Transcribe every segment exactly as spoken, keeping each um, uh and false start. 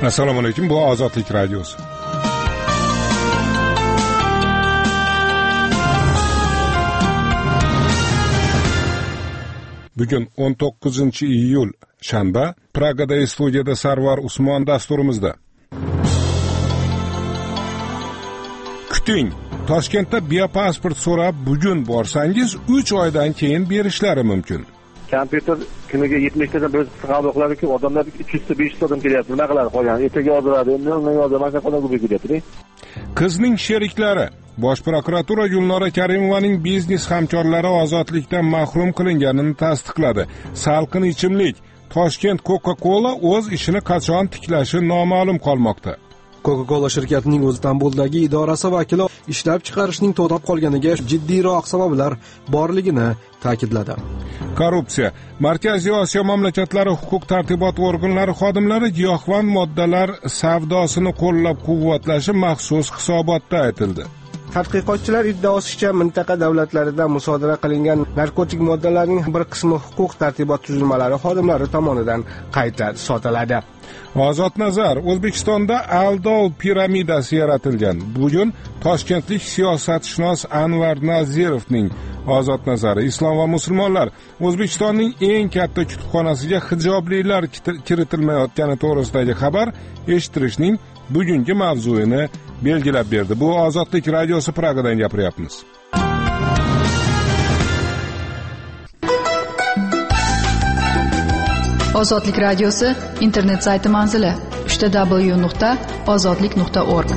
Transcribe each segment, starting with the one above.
Assalomu alaykum, bu Ozodlik radiosi. Bugun o'n to'qqizinchi iyul shanba, Pragada studiyada Sarvar Usmon dasturimizda. Kuting, Toshkentda biopasport so'rab bugun borsangiz uch oydan keyin berishlari mumkin. Kompyuter kuniga yetmishtadan bir qabul qiladi-ku, odamlar uch yuz ta besh yuz tadan kelyapti. Nima qiladi qolgan? Ertaga yoziladi, endi undan yozilmasa qanday bo'lib kelyapti? Qizning sheriklari Bosh prokuratura Gulnora Karimovaning biznes hamkorlari ozodlikdan mahrum qilinganini tasdiqladi. Salqin ichimlik Toshkent Coca-Cola o'z ishini qachon tiklashi noma'lum qolmoqda. Coca-Cola shirkatining Istanbuldagi idorasi vakili ishlab chiqarishning to'xtab qolganiga jiddiyroq sabablar borligini ta'kidladi. Korrupsiya. Markaziy Osiyo mamlakatlari huquq-tartibot organlari xodimlari giyohvand moddalar savdosini qo'llab-quvvatlashi maxsus hisobotda aytildi. Tadqiqotchilar iddaosicha mintaqa davlatlarida musodara qilingan narkotik moddalarning bir qismi huquq-tartibot tuzilmalari xodimlari tomonidan qayta sotiladi. Ozod nazar, O'zbekistonda aldov piramidasi yaratilgan. Bugun toshkentlik siyosatshunos Anvar Nazirovning Ozod nazari, Islom va musulmonlar O'zbekistonning eng katta kutubxonasiga hijoblilar kiritilmayotgani to'g'risidagi xabar eshittirishning bugungi mavzuini belgilab berdi. Bu Ozodlik radiosi, Pragadan gapiryapmiz. Ozodlik radiosi internet sayti manzili w w w nuqta ozodlik nuqta org.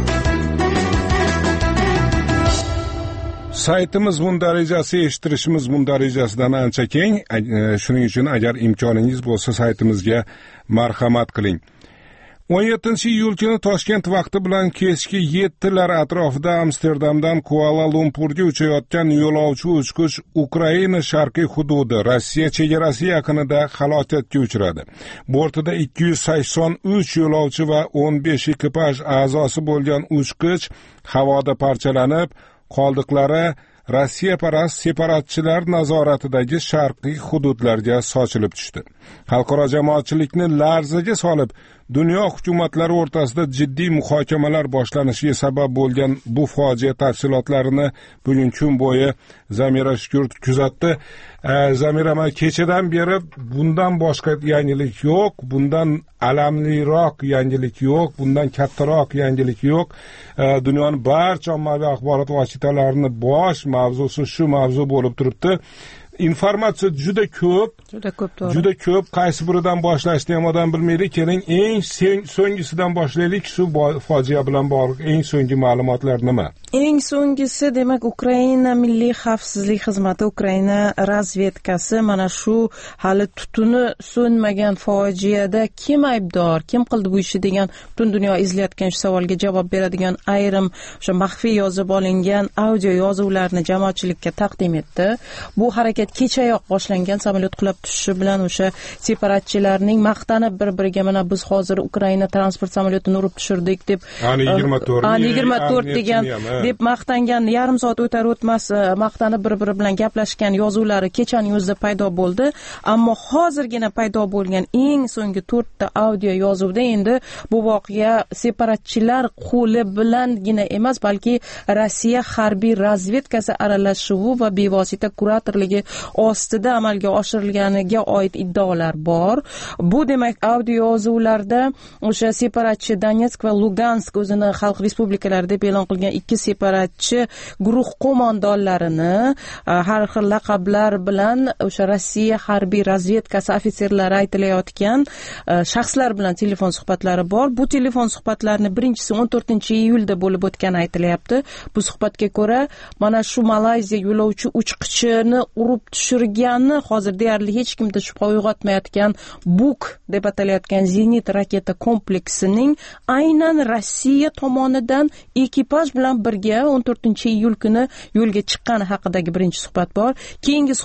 Saytimiz mundarijasi, eshittirishimiz mundarijasidan ancha keng. Shuning uchun agar imkoningiz bo'lsa saytimizga marhamat qiling. o'n yettinchi iyul kuni Toshkent vaqti bilan kechki yettilar atrofida Amsterdamdan Kuala Lumpurga uchayotgan yo'lovchi uchqich Ukraina sharqiy hududi Rossiya chegarasi yaqinida halokatga uchradi. Bortida ikki yuz sakson uch yo'lovchi va o'n besh ekipaj a'zosi bo'lgan uchqich havoda parchalanib, qoldiqlari Rossiya parast separatchilar nazoratidagi sharqiy hududlarga sochilib tushdi. Xalqaro jamoatchilikni larzaga solib, dunyo hukumatlari o'rtasida jiddiy muhokamalar boshlanishiga sabab bo'lgan bu fojia tafsilotlarini bugun kun bo'yi Zamira Shukur kuzatdi. E, Zamira, men kechadan beri bundan boshqa yangilik yo'q, bundan alamliroq yangilik yo'q, bundan kattaroq yangilik yo'q. E, dunyoning barcha ommaviy axborot vositalarini bosh mavzusi shu mavzu bo'lib turibdi. Informatsiya juda ko'p, juda ko'p, to'g'ri. Juda ko'p, qaysi biridan boshlashni ham odam bilmaydi. Keling, eng so'nggisidan boshlaylik. Shu fojia bilan bog'liq eng so'nggi ma'lumotlar nima? Eng so'nggisi, demak, Ukraina Milliy xavfsizlik xizmati, Ukraina razvedkasi mana shu hali tutuni so'nmagan fojiada kim aybdor, kim qildi bu ishni degan butun dunyo izlayotgan shu savolga javob beradigan ayrim o'sha maxfiy yozib olingan audio yozuvlarni jamoatchilikka taqdim etdi. Bu harakat kechayoq boshlangan. Samolyot qulab tushishi bilan o'sha separatchilarning maqtanib bir-biriga mana biz hozir Ukraina transport samolyotini urib tushirdik deb ani yigirma to'rt ani yigirma to'rt degan deb maqtangan, yarim soat o'tar o'tmas maqtanib bir-biri bilan gaplashgan yozuvlari kechaning o'zida paydo bo'ldi. Ammo hozirgina paydo bo'lgan eng so'nggi to'rtta audio yozuvda endi bu voqea separatchilar qo'li bilangina emas, balki Rossiya harbiy razvedkasi aralashuvi va bevosita kuratorligi ostida amalga oshirilganiga oid iddaolar bor. Bu demak audio yozuvlarda o'sha separatchi Donetsk va Lugansk o'zini xalq respublikalarida deb e'lon qilgan ikki separatchi guruh qo'mondonlarini har xil laqablar bilan o'sha Rossiya harbiy razvedkasi ofitserlari aytilayotgan shaxslar bilan telefon suhbatlari bor. Bu telefon suhbatlarni birinchisi o'n to'rtinchi iyulda bo'lib o'tgani aytilyapti. Bu suhbatga ko'ra mana shu Malayziya yo'lovchi uchqichini urib tushirgani hozir deyarli hech kimda shubha uyg'otmayotgan Buk deb atalayotgan zenit raketa kompleksining aynan Rossiya tomonidan ekipaj bilan birga o'n to'rtinchi iyul kuni yo'lga chiqqani haqidagi birinchi suhbat bor. Keyingi suhbat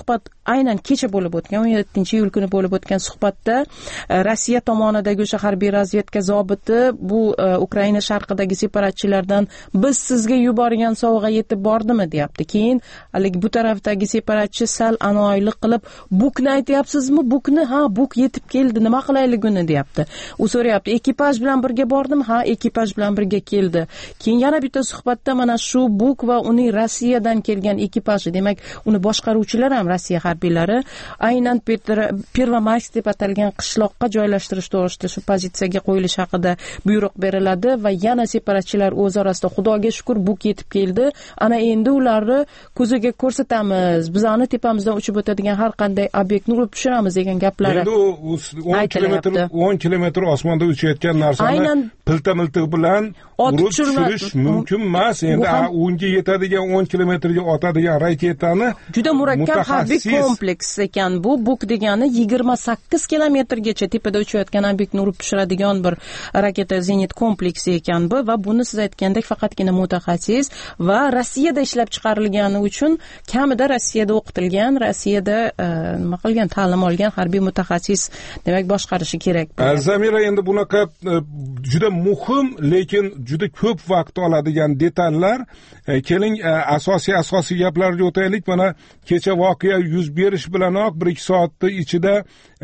aynan kecha bo'lib o'tgan o'n yettinchi iyul kuni bo'lib o'tgan suhbatda Rossiya tomonidagi o'sha harbiy razvedka zobiti bu Ukraina sharqidagi separatchilardan biz sizga yuborgan sovg'a yetib bordimi deyapti. Keyin haligi bu tarafdagi separatchi sal anoylik qilib bukni aytyapsizmi? Bukni ha buk yetib keldi, nima qilaylik uni deyapti. U so'rayapti, ekipaj bilan birga bordimi? Ha, ekipaj bilan birga keldi. Keyin yana bitta suhbatda mana shu buk va uning Rossiyadan kelgan ekipaji, demak uni boshqaruvchilar ham Rossiya harbiylari aynan Pervomaysk deb atalgan qishloqqa joylashtirish to'g'risida shu pozitsiyaga qo'yilish haqida buyruq beriladi va yana separatchilar o'z orasida xudoga shukr buk yetib keldi. Ana endi ularni ko'ziga ko'rsatamiz. Bizani tepamizdan uchib o'tadigan har qanday obyektni urib tushiramiz degan gaplari. Endi o'n kilometr o'n kilometr osmonda uchayotgan narsani pilta-milti bilan urib tushirish mumkin emas. Endi unga yetadigan o'n kilometrga otadigan raketani juda murakkab harbiy kompleks ekan bu. Buk degani yigirma sakkiz kilometrgacha tepada uchayotgan obyektni urib tushiradigan bir raketa zenit kompleksi ekan bu va buni siz aytgandek faqatgina mutaxassis va Rossiyada ishlab chiqarilgani uchun kamida Rossiyada o'qitilgan, Rossiyada nima qilgan, ta'lim olgan harbiy mutaxassis demak boshqarishi kerak. Zamira, endi bunaqa juda muhim lekin juda ko'p vaqt oladigan detallar. Keling asosiy asosiy gaplarga o'taylik. Mana kecha voqea yuz berish bilanoq bir ikki soatda ichida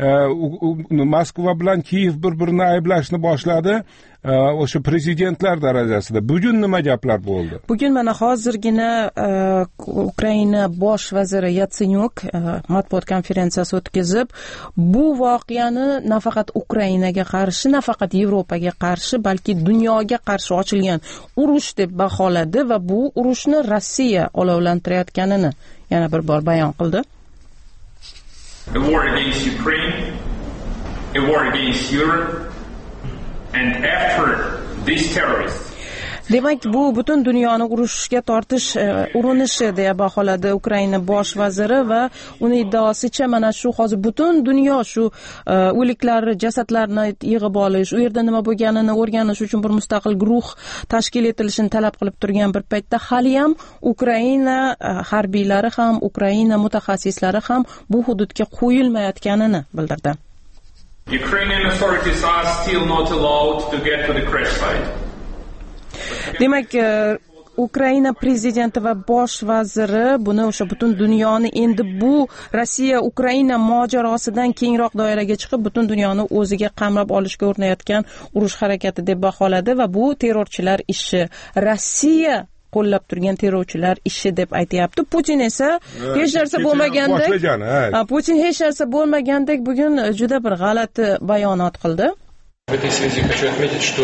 Moskva bilan Kiyev bir-birini ayblashni boshladi. O'sha prezidentlar darajasida. Bugun nima gaplar bo'ldi? Bugun mana hozirgina Ukraina bosh vaziri Yatsenyuk matbuot konferensiyasi o'tkazib, bu voqeani nafaqat Ukrainaga qarshi, nafaqat Yevropaga qarshi, balki dunyoga qarshi ochilgan urush deb baholadi va bu urushni Rossiya olovlantirayotganini yana bir bor bayon qildi. A war against Ukraine, a war against Europe. And after these terrorists Demak, bu butun dunyoni urushga tortish urinishi deya baholadi Ukraina bosh vaziri va uning iddaosicha mana shu hozir butun dunyo shu o'liklar, jasadlarni yig'ib olish, u yerda nima bo'lganini o'rganish uchun bir mustaqil guruh tashkil etilishini talab qilib turgan bir paytda hali ham Ukraina harbiylari ham, Ukraina mutaxassislari ham bu hududga qo'yilmayotganini bildirdi. Ukrainian authorities are still not allowed to get to the crash site. Demak, Ukraina prezidenti va bosh vaziri buni o'sha butun dunyoni endi bu Rossiya Ukraina mojarosidan kengroq doiraga chiqib butun dunyoni o'ziga qamrab olishga urinayotgan urush harakati deb baholadi va bu terrorchilar ishi, Rossiya qo'llab turgan terrorchilar ishi deb aytayapti. Putin esa hech narsa bo'lmagandek, Putin hech narsa bo'lmagandek bugun juda bir g'alati bayonot qildi. В этой связи хочу отметить, что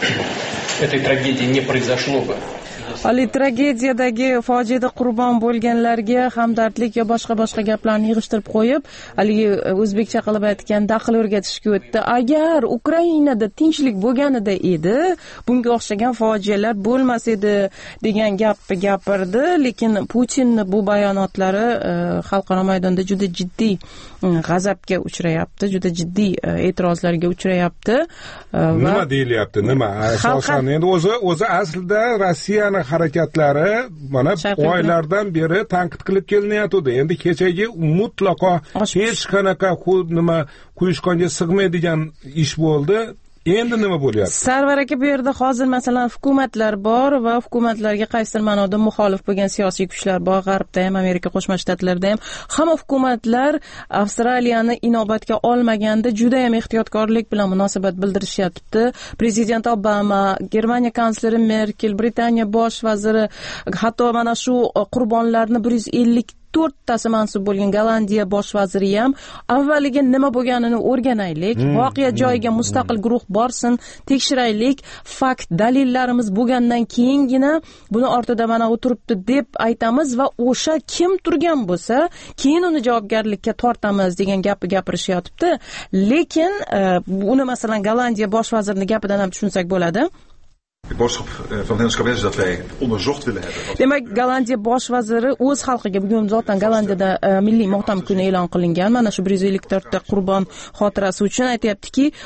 этой трагедии не произошло бы. Ali tragediyadagi fojiada qurbon bo'lganlarga hamdardlik va boshqa-boshqa gaplarni yig'ishtirib qo'yib, haligi o'zbekcha qilib aytganda aql o'rgatishga o'tdi. Agar Ukrainada tinchlik bo'lganida edi, bunga o'xshagan fojialar bo'lmas edi degan gapni gapirdi, lekin Putin bu bayonotlari xalqaro maydonda juda jiddiy g'azabga uchrayapti, juda jiddiy e'tirozlarga uchrayapti. Nima deyilyapti? Nima? Asosan endi o'zi o'zi aslida Rossiyani harakatlari mana oylardan beri tanqid qilib kelinyapti. Endi kechagi mutlaqo hech qanaqa nima quyishqonga sig'maydigan ish bo'ldi. Endi nima bo'lyapti? Sarvar aka, bu yerda hozir masalan hukumatlar bor va hukumatlarga qaysidir ma'noda muxolif bo'lgan siyosiy kuchlar bor. G'arbda ham, Amerika Qo'shma Shtatlarida ham hamma hukumatlar Avstraliyani inobatga olmaganda juda ham ehtiyotkorlik bilan munosabat bildirishyapti. Prezident Obama, Germaniya kansleri Merkel, Britaniya bosh vaziri, hatto mana shu qurbonlarni bir yuz ellik to'rttasi mansub bo'lgan Gollandiya bosh vaziri ham avvaliga nima bo'lganini o'rganaylik, hmm. voqea joyiga mustaqil guruh borsin, tekshiraylik, fakt, dalillarimiz bo'lgandan keyingina buni ortida mana o'tiribdi deb aytamiz va o'sha kim turgan bo'lsa, keyin uni javobgarlikka tortamiz degan gapni gapirishyapti. Lekin buni masalan Gollandiya bosh vazirining gapidan ham tushunsak bo'ladi. De boodschap van het kabinet is dat wij onderzocht willen hebben. Demak, Gollandiya bosh vaziri o'z xalqiga bugun zotan Gollandiyada milliy motam kuni e'lon qilingan. Mana shu bir yuz ellik to'rtta qurbon xotirasi uchun aytayaptiki,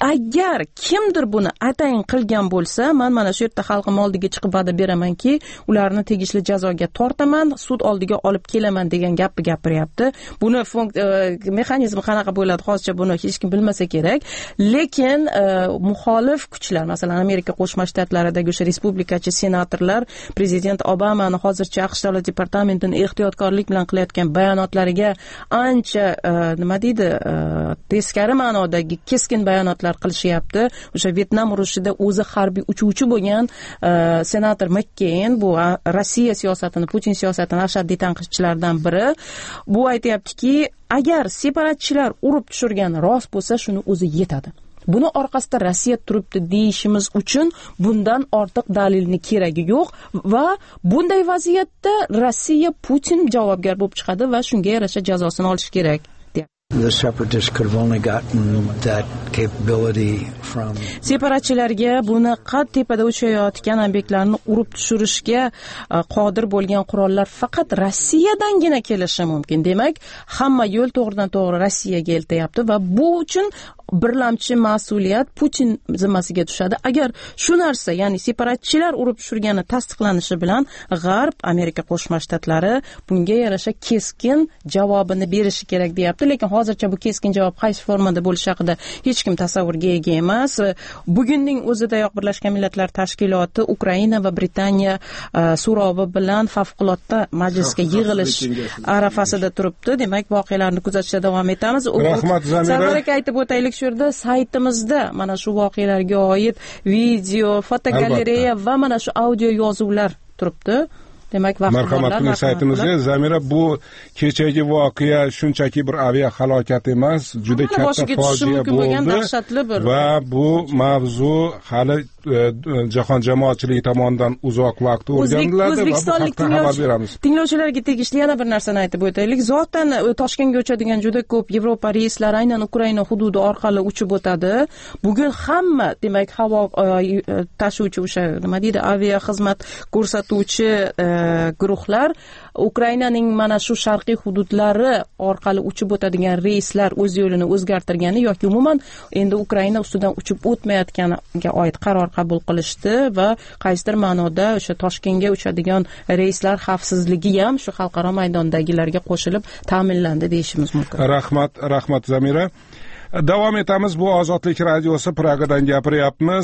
agar kimdir buni atayin qilgan bo'lsa, men mana shu yerda xalqim oldiga chiqib va'da beramanki, ularni tegishli jazoga tortaman, sud oldiga olib kelaman degan gapni gapiryapti. Buni mexanizmi qanaqa bo'ladi hozircha buni hech kim bilmasa kerak, lekin muxolif kuchlar, masalan Amerika Qo'shma Shtatlaridagi o'sha respublikachi senatorlar prezident Obamani hozircha AQSh Davlat departamentining ehtiyotkorlik bilan qilayotgan bayonotlariga ancha nima deydi, teskari ma'nodagi keskin bayonotlar qilishyapti. O'sha Vyetnam urushida o'zi harbiy uchuvchi bo'lgan senator McCain, bu Rossiya siyosatini, Putin siyosatini ashaddiy tanqidchilardan biri, bu aytayaptiki, agar separatchilar urib tushirgani rost bo'lsa, shuni o'zi yetadi. Buni orqasida Rossiya turibdi deyishimiz uchun bundan ortiq dalilni keragi yo'q va bunday vaziyatda Rossiya Putin javobgar bo'lib chiqadi va shunga yarasha jazosini olishi kerak. The separatists could have only gotten that capability from separatchilarga buni qad tepada uchayotgan obyektlarni urib tushirishga qodir bo'lgan qurollar faqat Rossiyadangina kelishi mumkin. Demak, hamma yo'l to'g'ridan to'g'ri Rossiyaga eltayapti va bu uchun birlamchi mas'uliyat Putin zimmasiga tushadi. Agar shu narsa, ya'ni separatchilar urib tushirgani tasdiqlanishi bilan G'arb, Amerika Qo'shma Shtatlari bunga yarasha keskin javobini berishi kerak deyapti, lekin hozircha bu keskin javob qaysi formada bo'lishi haqida hech kim tasavvurga ega emas. Bugunning o'zidayoq Birlashgan Millatlar Tashkiloti Ukraina va Britaniya so'rovi bilan favqulodda majlisga yig'ilish arafasida turibdi. Demak, voqealarni kuzatishda davom etamiz. Rahmat Zamira. Sarvaraka aytib o'taylik, shu yerda saytimizda mana shu voqealarga oid video, fotogalereya va mana shu audio yozuvlar turibdi. Demak, marhamatli saytimizga Zamira, bu kechagi voqea shunchaki bir avia halokat emas, juda katta fojia bo'ldi va bu mavzu hali jahon jamoatchiligi tomonidan uzoq vaqt o'rganiladi va bu haqda xabar beramiz. Tinglovchilarga tegishli yana bir narsani aytib o'taylik. Zotan Toshkentga uchadigan juda ko'p Yevropa reyslari aynan Ukraina hududi orqali uchib o'tadi. Bugun hamma, demak, havo tashuvchi, o'sha nima deydi, avia xizmat ko'rsatuvchi guruhlar Ukrainaning mana shu sharqiy hududlari orqali uchib o'tadigan reyslar o'z yo'lini o'zgartirgani yoki umuman endi Ukraina ustidan uchib o'tmayotganiga oid qaror qabul qilishdi va qaysidir ma'noda o'sha Toshkentga uchadigan reyslar xavfsizligi ham shu xalqaro maydondagilarga qo'shilib ta'minlandi deyishimiz mumkin. Rahmat, rahmat Zamira. Davom etamiz. Bu Ozodlik radiosi, Pragadan gapiryapmiz.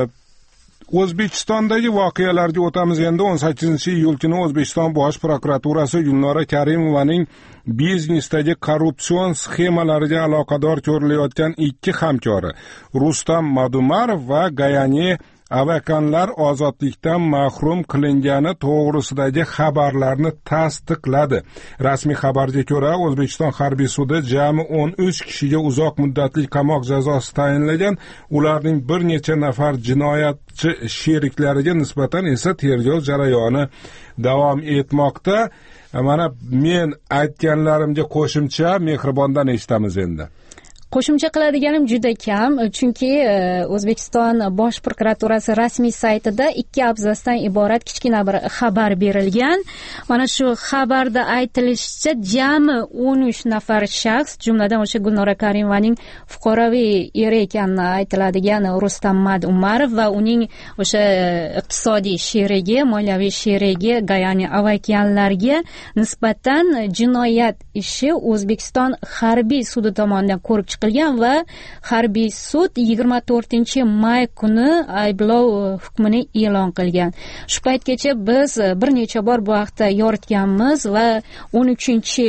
O'zbekistondagi voqealarga o'tamiz. Endi o'n sakkizinchi iyul kuni O'zbekiston Bosh prokuraturasi Gulnora Karimovaning biznesdagi korrupsion sxemalariga aloqador ko'rilayotgan ikki hamkori Rustam Madumarov va Gayani Avakanlar ozodlikdan mahrum qilingani to'g'risidagi xabarlarni tasdiqladi. Rasmiy xabarga ko'ra, O'zbekiston harbiy sudi jami o'n uch kishiga uzoq muddatli qamoq jazosi tayinlagan. Ularning bir necha nafar jinoyatchi sheriklariga nisbatan esa tergov jarayoni davom etmoqda. Mana men aytganlarimga qo'shimcha Mehribondan eshitamiz endi. Qo'shimcha qiladiganim juda kam, chunki O'zbekiston Bosh prokuraturasi rasmiy saytida ikki abzasdan iborat kichkina bir xabar berilgan. Mana shu xabarda aytilishicha, jami o'n uch nafar shaxs, jumladan o'sha Gulnora Karimovaning fuqaroviy eri ekani aytiladigan Rustam Madumarov va uning o'sha iqtisodiy sherigi, moliyaviy sherigi Gayani Avakyanlarga nisbatan jinoyat ishi O'zbekiston harbiy sudi tomonidan ko'rib qilgan va harbiy sud yigirma to'rtinchi may kuni ayblov hukmini e'lon qilgan. Shu paytgacha biz bir necha bor bu haqda yoritganmiz va o'n uchinchi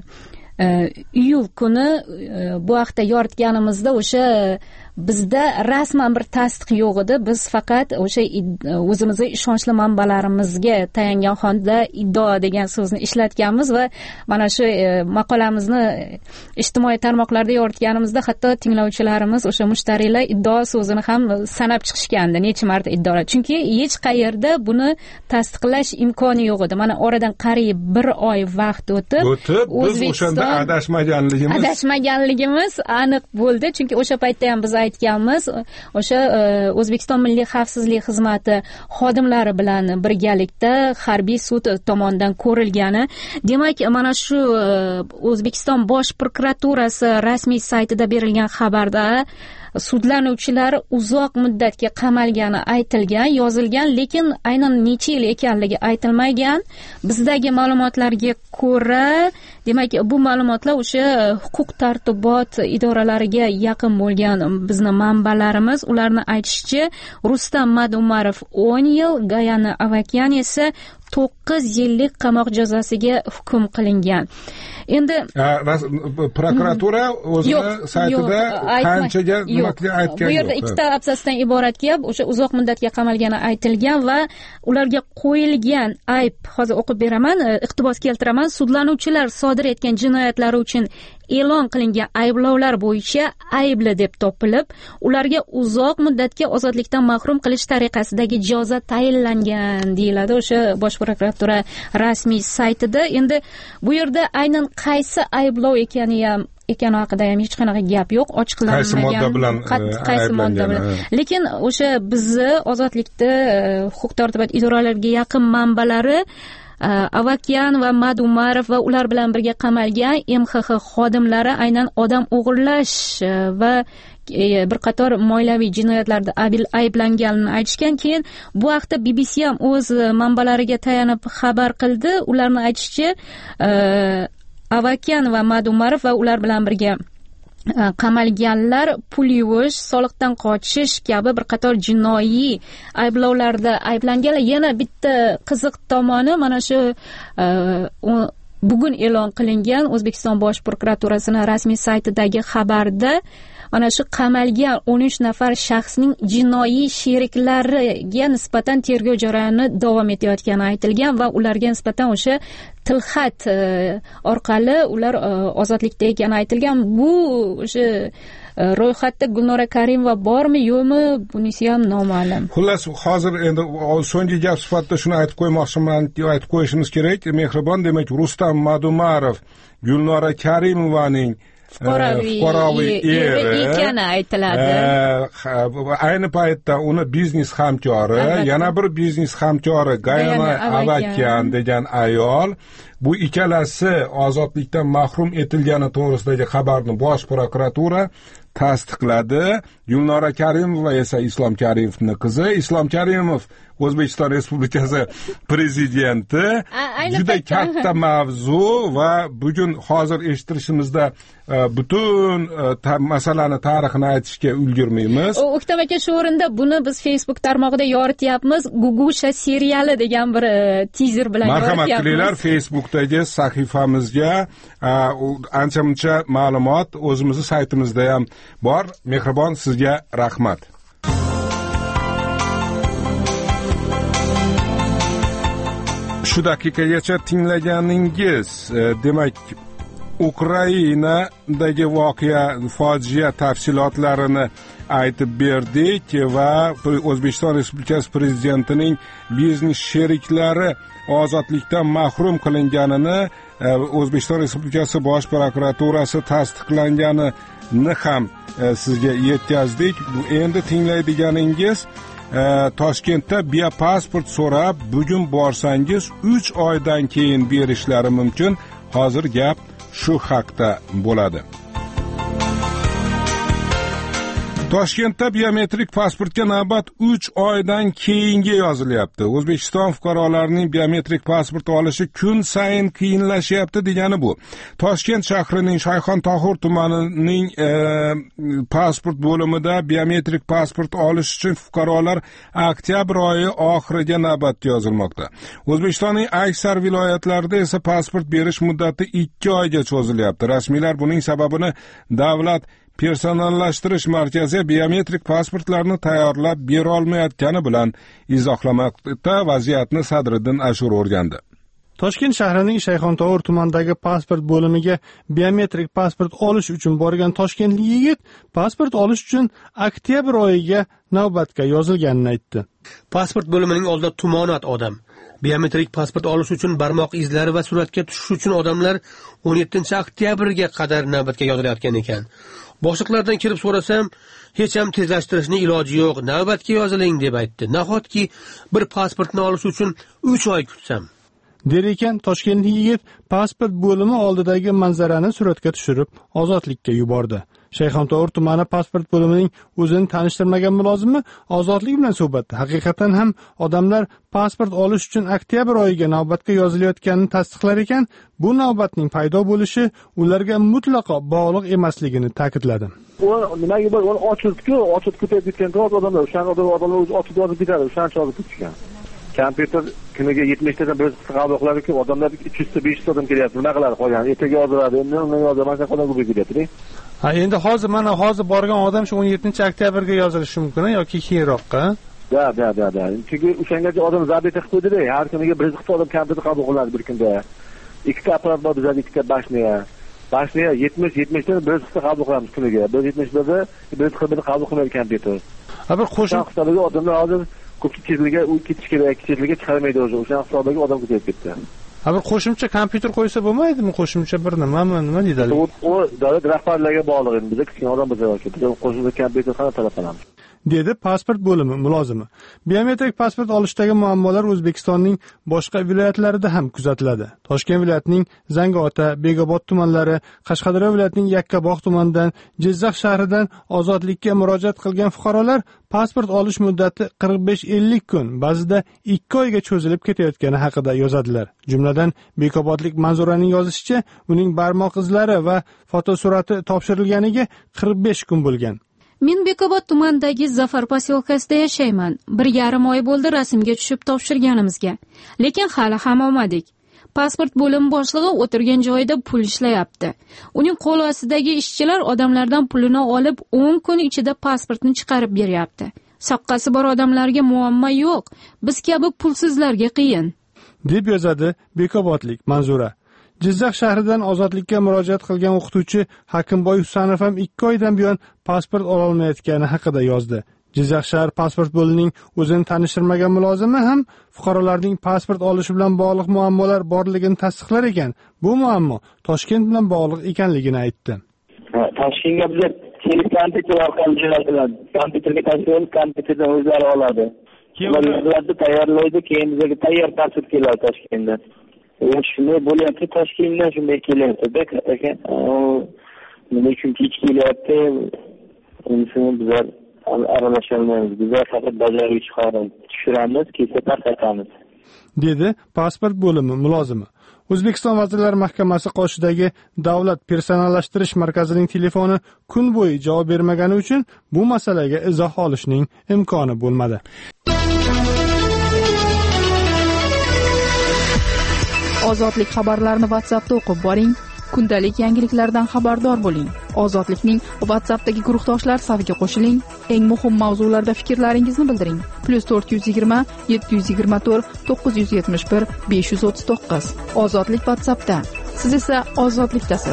iyul kuni bu haqda yoritganimizda o'sha bizda rasman bir tasdiq yo'q edi. Biz faqat o'sha o'zimizning ishonchli manbalarimizga tayangan holda iddao degan so'zni ishlatganmiz va mana shu maqolamizni ijtimoiy tarmoqlarda yoritganimizda hatto tinglovchilarimiz, o'sha mushtariylar iddao so'zini ham sanab chiqishgandi, necha marta iddaolar. Chunki hech qayerda buni tasdiqlash imkoni yo'q edi. Mana oradan qariyb bir oy vaqt o'tib, o'tib biz o'shanda adashmaganligimiz adashmaganligimiz aniq bo'ldi. Chunki o'sha paytda ham biz aytganmiz, o'sha O'zbekiston Milliy xavfsizlik xizmati xodimlari bilan birgalikda harbiy sud tomonidan ko'rilgani. Demak, mana shu O'zbekiston Bosh prokuraturasi rasmiy saytida berilgan xabarda sudlanuvchilar uzoq muddatga qamalgani aytilgan, yozilgan, lekin aynan necha yil ekanligi aytilmagan. Bizdagi ma'lumotlarga ko'ra, demak, bu ma'lumotlar o'sha huquq tartibot idoralariga yaqin bo'lgan bizning manbalarimiz, ularni aytishicha, Rustam Madumarov o'n yil, Gayana Avakyan esa to'qqiz yillik qamoq jazosiga hukm qilingan. Endi prokuratura o'zini saytida qanchaga nimaga aytgan yo'q. Bu yerda ikkita abzasdan iborat gap, o'sha uzoq muddatga qamalgani aytilgan va ularga qo'yilgan ayb, hozir o'qib beraman, iqtibos keltiraman, sudlanuvchilar sodir etgan jinoyatlari uchun e'lon qilingan ayblovlar bo'yicha aybli deb topilib, ularga uzoq muddatga ozodlikdan mahrum qilish tariqasidagi jazo tayinlangan deyiladi o'sha Bosh prokuratura rasmiy saytida. Endi bu yerda aynan qaysi ayblov ekani ham ekani haqida ham hech qanaqa gap yo'q, ochiqlanmagan. Qaysi modda bilan qaysi modda bilan. Lekin o'sha bizni ozodlikda huquq tartibot idoralariga yaqin manbalari Avakyan va Madumarov va ular bilan birga qamalgan M X X xodimlari aynan odam o'g'irlash va bir qator moliyaviy jinoyatlarda ayblanganini aytishgan. Keyin bu haqda B B C ham o'z manbalariga tayanib xabar qildi. Ularning aytishicha, Avakyan va Madumarov va ular bilan birga qamalganlar pul yuvish, soliqdan qochish kabi bir qator jinoiy ayblovlarda ayblanganlar. Yana bitta qiziq tomoni mana shu bugun e'lon qilingan O'zbekiston Bosh prokuraturasining rasmiy saytidagi xabarda mana shu qamalgan o'n uch nafar shaxsning jinoiy sheriklariga nisbatan tergov jarayoni davom etayotgani aytilgan va ularga nisbatan o'sha tilxat orqali ular ozodlikda ekani aytilgan. Bu o'sha ro'yxatda Gulnora Karimova bormi, yo'qmi, bunisi ham noma'lum. Xullas, hozir endi so'nggi gap sifatida shuni aytib qo'ymoqchiman, aytib qo'yishimiz kerak. Mehribon, demak, Rustam Madumarov Gulnora Karimovaning fuqaroviy eri ekani aytiladi. Ayni paytda uni biznes hamkori, yana bir biznes hamkori Gayana Avakyan degan ayol. Bu ikkalasi ozodlikdan mahrum etilgani to'g'risidagi xabarni Bosh prokuratura tasdiqladi. Gulnora Karimova esa Islom Karimovning qizi. Islom Karimov O'zbekiston Respublikasi prezidenti. Juda katta mavzu va bugun hozir eshittirishimizda butun masalani tarixini aytishga ulgurmaymiz. O'ktam aka, shu o'rinda buni biz Facebook tarmog'ida yorityapmiz. Gugusha seriali degan bir teaser bilan yorityapmiz. Marhamat qilinglar, Facebookdagi sahifamizga ancha muncha ma'lumot o'zimizning saytimizda ham bor. Mehribon, sizga rahmat. Shu daqiqagacha tinglaganingiz, demak, Ukrainadagi voqea, fojia tafsilotlarini aytib berdik va O'zbekiston Respublikasi prezidentining biznes sheriklari ozodlikdan mahrum qilinganini O'zbekiston Respublikasi Bosh prokuraturasi tasdiqlanganini ham sizga yetkazdik. Endi tinglaydiganingiz, Toshkentda biopasport so'rab bugun borsangiz uch oydan keyin berishlari mumkin. Hozir gap shu haqda bo'ladi. Toshkentda biometrik pasportga navbat uch oydan keyinga yozilyapti. O'zbekiston fuqarolarining biometrik pasport olishi kun sayin qiyinlashyapti degani bu. Toshkent shahrining Shayxontohur tumanining e, pasport bo'limida biometrik pasport olish uchun fuqarolar oktyabr oyi oxiriga navbatga yozilmoqda. O'zbekistonning aksar viloyatlarida esa pasport berish muddati ikki oyga cho'zilyapti. Rasmiylar buning sababini davlat personallashtirish markazi biometrik pasportlarni tayyorlab bera olmayotgani bilan izohlamoqda. Vaziyatni Sadriddin Ashur o'rgandi. Toshkent shahrining Shayxontohur tumanidagi pasport bo'limiga biometrik pasport olish uchun borgan toshkentlik yigit pasport olish uchun oktyabr oyiga navbatga yozilganini aytdi. Pasport bo'limining oldida tumonat odam. Biometrik pasport olish uchun barmoq izlari va suratga tushish uchun odamlar o'n yettinchi oktyabrga qadar navbatga yozilayotgan ekan. Boshliqlardan kirib so'rasam, hech ham tezlashtirishning iloji yo'q, navbatga yoziling deb aytdi. Nahotki bir pasportni olish uchun uch oy kutsam. Der ekan, toshkentlik yigit pasport bo'limi oldidagi manzarani suratga tushirib ozodlikka yubordi. Shayxontohur tumani pasport bo'limining o'zini tanishtirmagan mulozimi Ozodlik bilan suhbatda haqiqatan ham odamlar pasport olish uchun oktyabr oyiga navbatga yozilayotganini tasdiqlar ekan, bu navbatning paydo bo'lishi ularga mutlaqo bog'liq emasligini ta'kidladi. U nimaga bir uni ochildi-ku, ochib ketib ketgan odamlar, o'sha odamlar o'zi ochib yozib ketadi, o'shancha yozib ketishgan. Kompyuter kuniga yetmish tadan bir qabul qiladi-ku, odamlar uch yuz ta besh yuz tadan kelyapti. Nima qiladi qolgan? Ertaga yoziladi, endi uni yozamasa qolgan bo'lib kelyapti. Ha, endi hozir mana hozir borgan odam shu o'n yettinchi oktyabrga yozilishi mumkin yoki keyinroqqa? Da, da, da, da. Chunki o'shangacha odam zabita qilib qo'ydi-da, har kuniga bir qisqa odam kompyuter qabul qiladi bir kunda. Ikkita apparat bor bizda, ikkita bashniya. Bashniya yetmish yetmish tadan bir qisqa qabul qilamiz kuniga. bir yetmish birda bir qisqa bir qabul qilmaydi kompyuter. Ha, bir qo'shim hisobiga odamlar hozir ko'p tezligiga u ketish kerak, tezligiga chiqarmaydi o'zi. O'sha hisobiga odam ketib ketdi. Ha, bir qo'shimcha kompyuter qo'ysa bo'lmaydimi? Qo'shimcha bir nimami, nima deydi? U u davlat rahbarlariga bog'liq endi. Biz kichkina odam biz qo'shimcha kompyuter qana talab qilamiz. dedi pasport bo'limi mulozimi. Biometrik pasport olishdagi muammolar O'zbekistonning boshqa viloyatlarida ham kuzatiladi. Toshkent viloyatining Zangiota, Begobod tumanlari, Qashqadaryo viloyatining Yakkabog' tumanidan, Jizzax shahridan ozodlikka murojaat qilgan fuqarolar pasport olish muddati qirq besh ellik kun, ba'zida ikki oyga cho'zilib ketayotgani haqida yozadilar. Jumladan Bekobodlik Manzuraning yozishicha, uning barmoq izlari va fotosurati topshirilganiga qirq besh kun bo'lgan. Men Bekobod tumanidagi Zafar posyolkasida yashayman. Bir yarim oy bo'ldi rasmga tushib topshirganimizga. Lekin hali ham olmadik. Pasport bo'limi boshlig'i o'tirgan joyida pul ishlayapti. Uning qo'l ostidagi ishchilar odamlardan pulini olib o'n kun ichida pasportni chiqarib beryapti. Soqqasi bor odamlarga muammo yo'q. Biz kabi pulsizlarga qiyin, deb yozadi Bekobodlik Manzura. Jizzax shahridan ozodlikka murojaat qilgan o'qituvchi Hakimboy Husanov ham ikki oydan buyon pasport ola olmayotgani haqida yozdi. Jizzax shahar pasport bo'limining o'zini tanishtirmagan mulozimi ham fuqarolarning pasport olishi bilan bog'liq muammolar borligini tasdiqlar ekan. Bu muammo Toshkent bilan bog'liq ekanligini aytdi. Toshkentga bizlar kelib kompyuter orqali jo'natiladi. Kompyuterga tashlaymiz, kompyuterdan o'zlari oladi. Keyin tayyorlaydi, keyin bizga tayyor pasport keladi Toshkentdan. Shunday bo'lyapti, Toshkentdan shunday kelyapti-da, aka. Nima uchun kech kelyapti? Unisini bizlar aralasholmaymiz. Bizlar faqat bajaruvchi xodim tushiramiz, kelsa tarqatamiz, dedi pasport bo'limi mulozimi. O'zbekiston Vazirlar Mahkamasi qoshidagi Davlat personallashtirish markazining telefoni kun bo'yi javob bermagani uchun bu masalaga izoh olishning imkoni bo'lmadi. Ozodlik xabarlarini WhatsAppda o'qib boring. Kundalik yangiliklardan xabardor bo'ling. Ozodlikning WhatsAppdagi guruhdoshlar safiga qo'shiling. Eng muhim mavzularda fikrlaringizni bildiring. plus to'rt yuz yigirma yetti yuz yigirma to'rt to'qqiz yuz yetmish bir besh yuz o'ttiz to'qqiz. Ozodlik WhatsAppda. Siz esa ozodlikdasiz.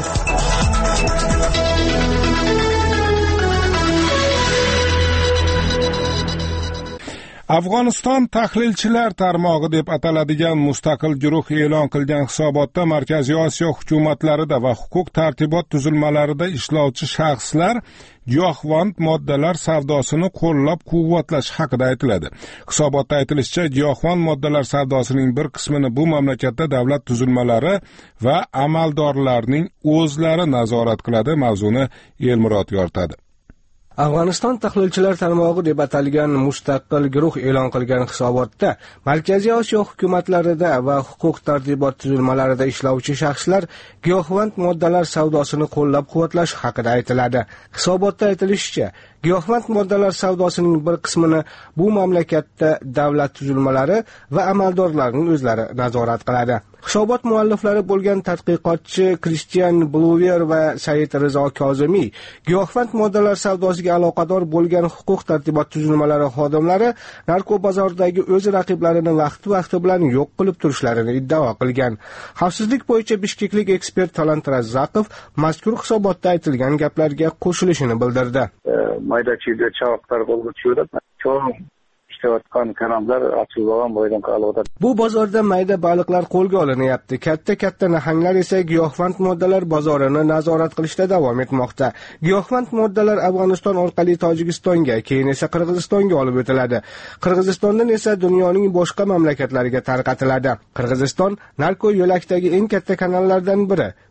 Afg'oniston tahlilchilar tarmog'i deb ataladigan mustaqil guruh e'lon qilgan hisobotda Markaziy Osiyo hukumatlarida va huquq tartibot tuzilmalarida ishlovchi shaxslar giyohvand moddalar savdosini qo'llab-quvvatlash haqida aytiladi. Hisobotda aytilishicha, giyohvand moddalar savdosining bir qismini bu mamlakatda davlat tuzilmalari va amaldorlarning o'zlari nazorat qiladi. Mavzuni Elmurod yoritadi. Afg'oniston tahlilchilar tarmog'i deb atalgan mustaqil guruh e'lon qilgan hisobotda Markaziy Osiyo hukumatlarida va huquq tartibot tuzilmalarida ishlovchi shaxslar giyohvand moddalar savdosini qo'llab-quvvatlash haqida aytiladi. Hisobotda aytilishicha, giyohvand moddalar savdosining bir qismini bu mamlakatda davlat tuzilmalari va amaldorlarning o'zlari nazorat qiladi. Hisobot mualliflari bo'lgan tadqiqotchi Kristian Bluver va Said Rizo Kozimiy giyohvand moddalar savdosiga aloqador bo'lgan huquq tartibot tuzilmalari xodimlari narko bozoridagi o'z raqiblarini vaqti-vaqti bilan yo'q qilib turishlarini iddao qilgan. Xavfsizlik bo'yicha bishkeklik ekspert Talant Razzaqov mazkur hisobotda aytilgan gaplarga qo'shilishini bildirdi. Mayda-chuyda chavoqlar qo'lga tushirib, cho'ng ishlayotgan kanallar ochilgan bo'ydan qoladi. Bu bozorda mayda baliqlar qo'lga olinyapti. Katta-katta nahanglar esa giyohvand moddalar bozorini nazorat qilishda davom etmoqda. Giyohvand moddalar Afg'oniston orqali Tojikistonga, keyin esa Qirg'izistonga olib o'tiladi. Qirg'izistondan esa dunyoning boshqa mamlakatlariga tarqatiladi. Qirg'iziston narko yo'lakdagi eng katta kanallardan biri.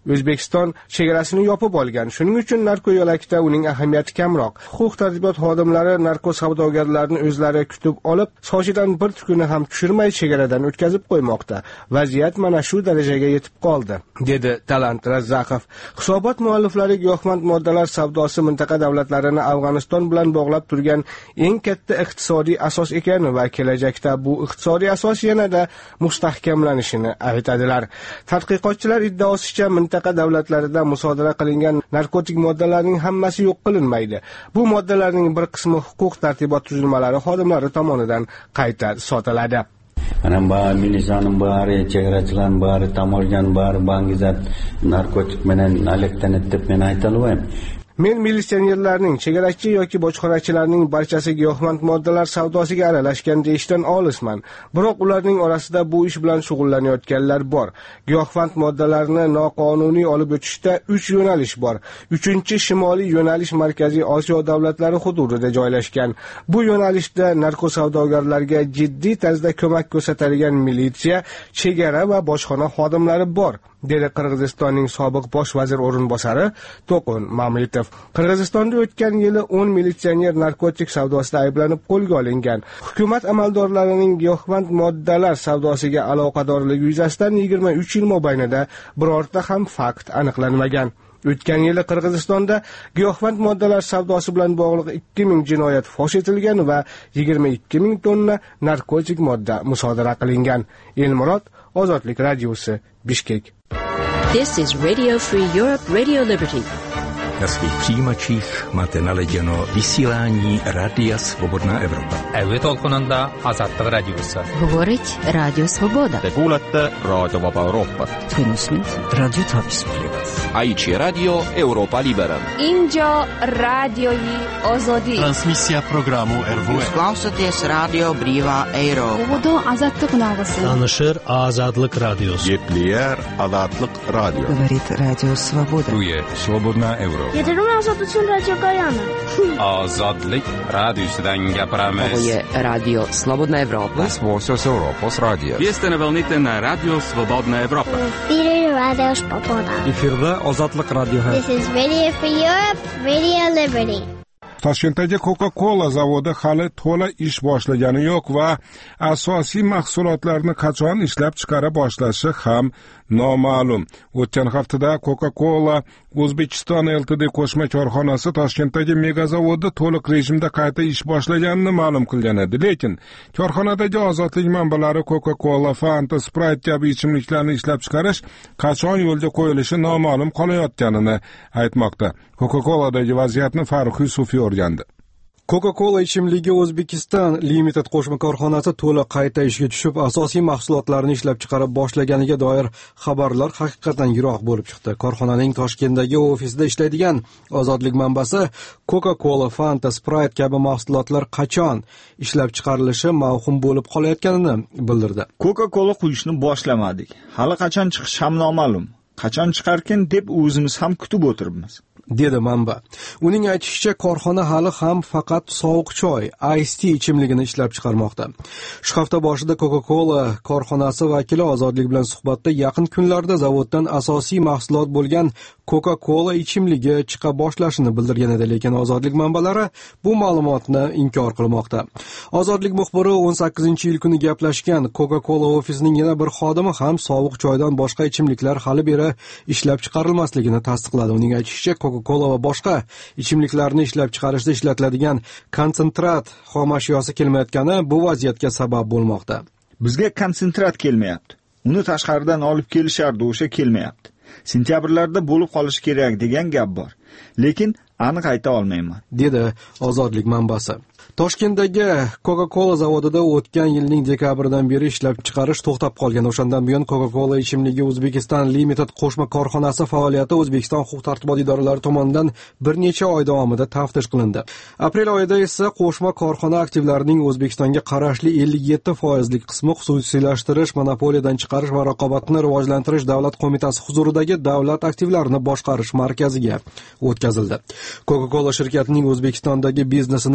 O'zbekiston chegarasini yopib olgan. Shuning uchun narko yo'lakda uning ahamiyati kamroq. Huquq-tartibot xodimlari narko savdogarlarini o'zlari kutib olib, soshidan bir tukuni ham tushirmay chegaradan o'tkazib qo'ymoqda. Vaziyat mana shu darajaga yetib qoldi, dedi Talant Razzaqov. Hisobot mualliflari giyohvand moddalar savdosi mintaqa davlatlarini Afg'oniston bilan bog'lab turgan eng katta iqtisodiy asos ekani va kelajakda bu iqtisodiy asos yanada mustahkamlanishini aytadilar. Tadqiqotchilar iddaosicha mintaqa davlatlarida musodara qilingan narkotik moddalarning hammasi yo'q qilinmaydi. Bu moddalarning bir qismi huquq-tartibot tuzilmalari xodimlari tomonidan qayta sotiladi. Ana bari militsiyaning bari, chegarachilarning bari, tamolgan bari bangizat narkotik bilan alaktanib deb men ayta olmayman. Men militsionerlarning, chegarachi yoki bojxonachilarning barchasi giyohvand moddalar savdosiga aralashgan deyishdan olisman. Biroq ularning orasida bu ish bilan shug'ullanayotganlar bor. Giyohvand moddalarni noqonuniy olib o'tishda uch yo'nalish bor. Uchinchi shimoliy yo'nalish Markaziy Osiyo davlatlari hududida joylashgan. Bu yo'nalishda narko savdogarlarga jiddiy tarzda ko'mak ko'rsatadigan militsiya, chegara va bojxona xodimlari bor, dedi Qirg'izistonning sobiq bosh vazir o'rinbosari To'qin Mamlitov. Qirg'izistonda o'tgan yili o'n militsioner narkotik savdosida ayblanib qo'lga olingan. Hukumat amaldorlarining giyohvand moddalar savdosiga aloqadorligi yuzasidan yigirma uch yil mobaynida birorta ham fakt aniqlanmagan. O'tgan yili Qirg'izistonda giyohvand moddalar savdosi bilan bog'liq ikki ming jinoyat fosh etilgan va yigirma ikki ming tonna narkotik modda musodara qilingan. Elmurod, Ozodlik radiosi, Bishkek. This is Radio Free Europe, Radio Liberty. Na svých přijímačích máte naladěno vysílání Rádia Svobodná Evropa. Evo tolkunanda Azadlık radiosi. Говорить Радио Свобода. Te kuulete Raadio Vaba Euroopat. Tunnis nüüd Radio Topsplus. Aici Radio Europa Libera. Injo radioi Ozodi. Transmisja programu R V E. Klausoties Radio Brīvā Eiropa. Vodo Azadlık nagısı. Tanışır Azadlık radiosu. Yepler Azadlık Radio. Говорит Радио Свобода. Tu je Svobodná Evropa. Yeterim Azad uchun Radio Gayana. Ozodlik radiosidan gapiramiz. Ovo je Radio Slobodna Evropa. Svosos Europos Radio. Vi ste na volnite na Radio Svobodna Evropa. Efiri Radio Svoboda. Efirda Ozodlik radiosi. This is Radio Free Europe, Radio Liberty. Toshkentdagi Coca-Cola zavodi hali to'la ish boshlagani yo'q va asosiy mahsulotlarni qachon ishlab chiqara boshlashi ham noma'lum. O'tgan haftada Coca-Cola O'zbekiston L T D qo'shma korxonasi Toshkentdagi mega zavodda to'liq rejimda qayta ish boshlaganini ma'lum qilgan edi, lekin korxonadagi ozodlik manbalari Coca-Cola, Fanta, Sprite kabi ichimliklarni ishlab chiqarish qachon yo'lga qo'yilishi noma'lum qolayotganini aytmoqda. Coca-Coladagi vaziyatni Farruh Yusufiy o'rgandi. Coca-Cola ichimligi O'zbekiston Limited qo'shma korxonasi to'liq qayta ishga tushib, asosiy mahsulotlarni ishlab chiqarib boshlaganiga doir xabarlar haqiqatan yiroq bo'lib chiqdi. Korxonaning Toshkentdagi ofisida ishlaydigan ozodlik manbasi Coca-Cola, Fanta, Sprite kabi mahsulotlar qachon ishlab chiqarilishi mavhum bo'lib qolayotganini bildirdi. Coca-Cola quyishni boshlamadik. Hali qachon chiqishi ham noma'lum. Qachon chiqarkin deb o'zimiz ham kutib o'tiribmiz, dedi manba. Uning aytishicha, korxona hali ham faqat sovuq choy, Ice Tea ichimligini ishlab chiqarmoqda. Shu hafta boshida Coca-Cola korxonasi vakili ozodlik bilan suhbatda yaqin kunlarda zavoddan asosiy mahsulot bo'lgan Coca-Cola ichimligi chiqa boshlashini bildirgan edi, lekin ozodlik manbalari bu ma'lumotni inkor qilmoqda. Ozodlik muxbiri o'n sakkizinchi iyul kuni gaplashgan Coca-Cola ofisining yana bir xodimi ham sovuq choydan boshqa ichimliklar hali beri ishlab chiqarilmasligini tasdiqladi. Uning aytishicha, Coca-Cola va boshqa ichimliklarni ishlab chiqarishda ishlatiladigan konsentrat xom ashyosi kelmayotgani bu vaziyatga sabab bo'lmoqda. Bizga konsentrat kelmayapti. Uni tashqaridan olib kelishardi, o'sha kelmayapti. Sentyabrlarda bo'lib qolishi kerak degan gap bor. Lekin aniq ayta olmayman, dedi ozodlik manbasi. Toshkentdagi Coca-Cola zavodida o'tgan yilning dekabridan beri ishlab chiqarish to'xtab qolgan. O'shandan buyon Coca-Cola ichimligi O'zbekiston Limited qo'shma korxonasi faoliyati O'zbekiston huquq-tartibot idoralari tomonidan bir necha oy davomida taftish qilindi. Aprel oyida esa qo'shma korxona aktivlarining O'zbekistonga qarashli ellik yetti foizlik qismi xususiylashtirish, monopoliyadan chiqarish va raqobatni rivojlantirish davlat qo'mitasi huzuridagi davlat aktivlarini boshqarish markaziga o'tkazildi. Coca-Cola shirkatining O'zbekistondagi biznesini nazorat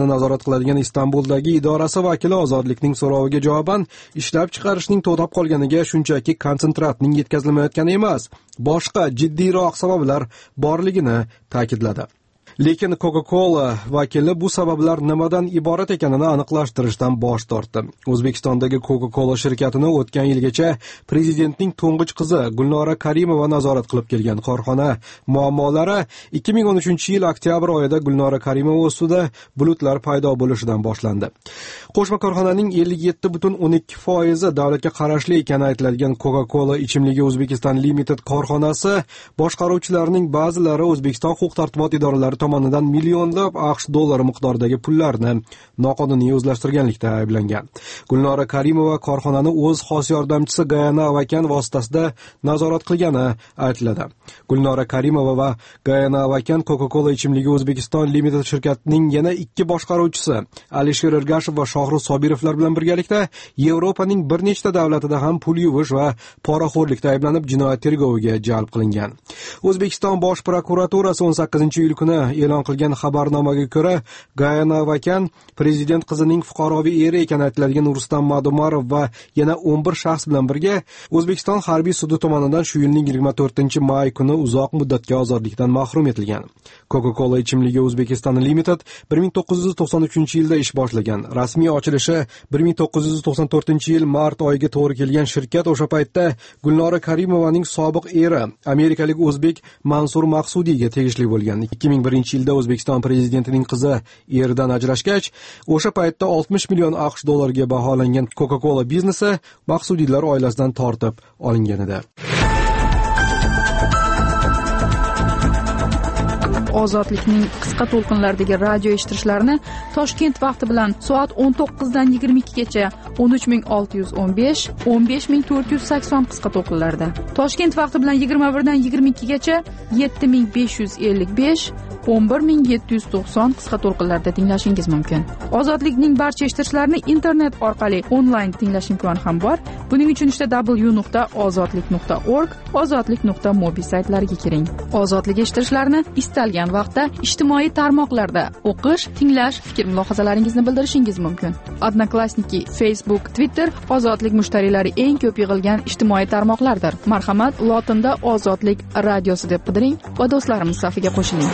qiladigan Istanbuldagi idorasi vakili Ozodlikning so'roviga javoban ishlab chiqarishning to'xtab qolganiga shunchaki konsentratning yetkazilmayotgani emas, boshqa jiddiyroq sabablar borligini ta'kidladi. Lekin Coca-Cola vakili bu sabablar nimadan iborat ekanini aniqlashtirishdan bosh tortdi. O'zbekistondagi Coca-Cola shirkatini o'tgan yilgacha prezidentning to'ng'ich qizi Gulnora Karimova nazorat qilib kelgan. Korxona muammolari ikki ming o'n uchinchi yil oktyabr oyida Gulnora Karimova ustida bulutlar paydo bo'lishidan boshlandi. Qo'shma korxonaning ellik yetti butun o'n ikki foizi davlatga qarashli ekani aytiladigan Coca-Cola ichimligi O'zbekiston Limited korxonasi boshqaruvchilarining ba'zilari O'zbekiston huquq-tartibot idoralari tomonidan millionlab AQSh dollari miqdoridagi pullarni noqonuniy o'zlashtirganlikda ayblangan. Gulnora Karimova korxonani o'z xos yordamchisi Gayana Avakan vositasida nazorat qilgani aytiladi. Gulnora Karimova va Gayana Avakan Coca-Cola ichimligi O'zbekiston Limited shirkatining yana ikki boshqaruvchisi Alisher Ergashev va Shohruz Sobirovlar bilan birgalikda Yevropaning bir nechta davlatida ham pul yuvish va poraxo'rlikda ayblanib jinoyat tergoviga jalb qilingan. O'zbekiston bosh prokuraturasi o'n sakkizinchi iyul kuni e'lon qilgan xabarnomaga ko'ra, Gayana Avakan prezident qizining fuqaroviy eri ekani aytiladigan Rustam Madumarov va yana o'n bir shaxs bilan birga O'zbekiston harbiy sudi tomonidan shu yilning yigirma to'rtinchi may kuni uzoq muddatga ozodlikdan mahrum etilgan. Coca-Cola ichimligi O'zbekiston Limited bir ming to'qqiz yuz to'qson uchinchi yilda ish boshlagan. Rasmiy ochilishi bir ming to'qqiz yuz to'qson to'rtinchi yil mart oyiga to'g'ri kelgan shirkat o'sha paytda Gulnora Karimovaning sobiq eri amerikalik o'zbek Mansur Maqsudiyga tegishli bo'lgan. ikki ming birinchi yilda O'zbekiston prezidentining qizi eridan ajrashgach, o'sha paytda oltmish million AQSh dollariga baholangan Coca-Cola biznesi Maqsudiylar oilasidan tortib olingan edi. Ozodlikning qisqa to'lqinlardagi radio eshittirishlarini Toshkent vaqti bilan soat o'n to'qqizdan yigirma ikkigacha o'n uch ming olti yuz o'n besh, o'n besh ming to'rt yuz sakson qisqa to'lqinlarda, Toshkent vaqti bilan yigirma birdan yigirma ikkigacha yetti ming besh yuz ellik besh, o'n bir ming yetti yuz to'qson qisqa to'lqinlarda tinglashingiz mumkin. Ozodlikning barcha eshittirishlarini internet orqali onlayn tinglash imkoni ham bor. Buning uchun ishda w nuqta ozodlik nuqta org, ozodlik nuqta mobi saytlariga kiring. Ozodlik eshittirishlarini istalgan vaqtda ijtimoiy tarmoqlarda o'qish, tinglash, fikr-mulohazalaringizni bildirishingiz mumkin. Odnoklassniki, Facebook, Twitter ozodlik mushtariylari eng ko'p yig'ilgan ijtimoiy tarmoqlardir. Marhamat, lotinda Ozodlik radiosi deb qidiring va do'stlarimiz safiga qo'shiling.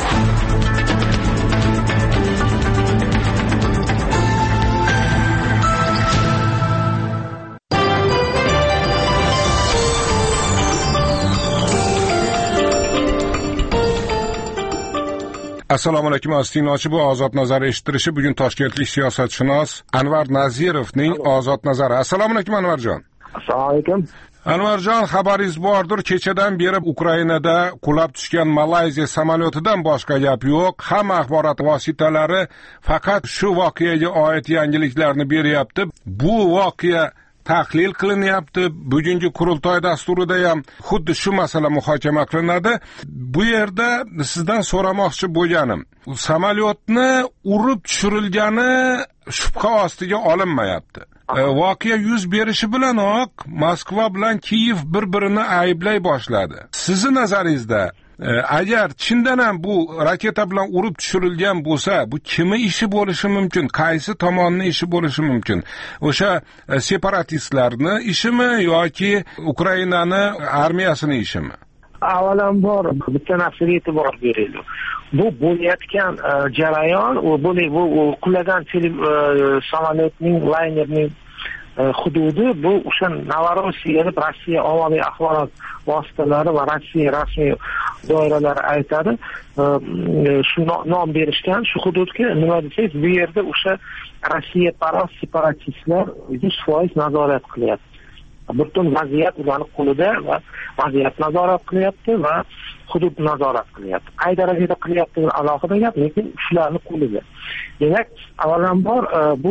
Assalomu alaykum aziz tinglovchi, bu Ozod nazar eshittirishi bugun toshkentlik siyosatshunos Anvar Nazirovning Ozod nazari. Assalomu alaykum Anvarjon. Assalomu alaykum. Anvarjon, xabaringiz bordir, kechadan beri Ukrainada qulab tushgan Malayziya samolyotidan boshqa gap yo'q. Hamma axborot vositalari faqat shu voqeaga oid yangiliklarni beryapti. Bu voqea tahlil qilinyapti. Bugungi qurultoy dasturida ham xuddi shu masala muhokama qilinadi. Bu yerda sizdan so'ramoqchi bo'lganim, samolyotni urib tushirilgani shubha ostiga olinmayapti. E, voqea yuz berishi bilanoq Moskva bilan Kiyev bir-birini ayblay boshladi. Sizning nazaringizda, e, agar chindan ham bu raketa bilan urib tushirilgan bo'lsa, bu kimning ishi bo'lishi mumkin? Qaysi tomonning ishi bo'lishi mumkin? O'sha e, separatistlarning ishimi yoki Ukrainani armiyasining ishimi? Avvalambor bitta narsaga e'tibor beraylik. Bu bo'layotgan e, jarayon, u bu bu qulagan film e, samolyotning, laynerning e, hududi bu o'sha Novorossiya deb Rossiya ommaviy axborot vositalari va Rossiya rasmiy doiralari aytadi. E, shu nom berishgan shu hududga. Nima desangiz, bu yerda o'sha Rossiya parast separatistlar yuz foiz nazorat qilyapti. Butun vaziyat ularning qo'lida va vaziyat nazorat qilyapti va hudud nazorat qilyapti. Qay darajada qilyapti alohida gap, lekin shularning qo'lida. Demak, avvalambor bu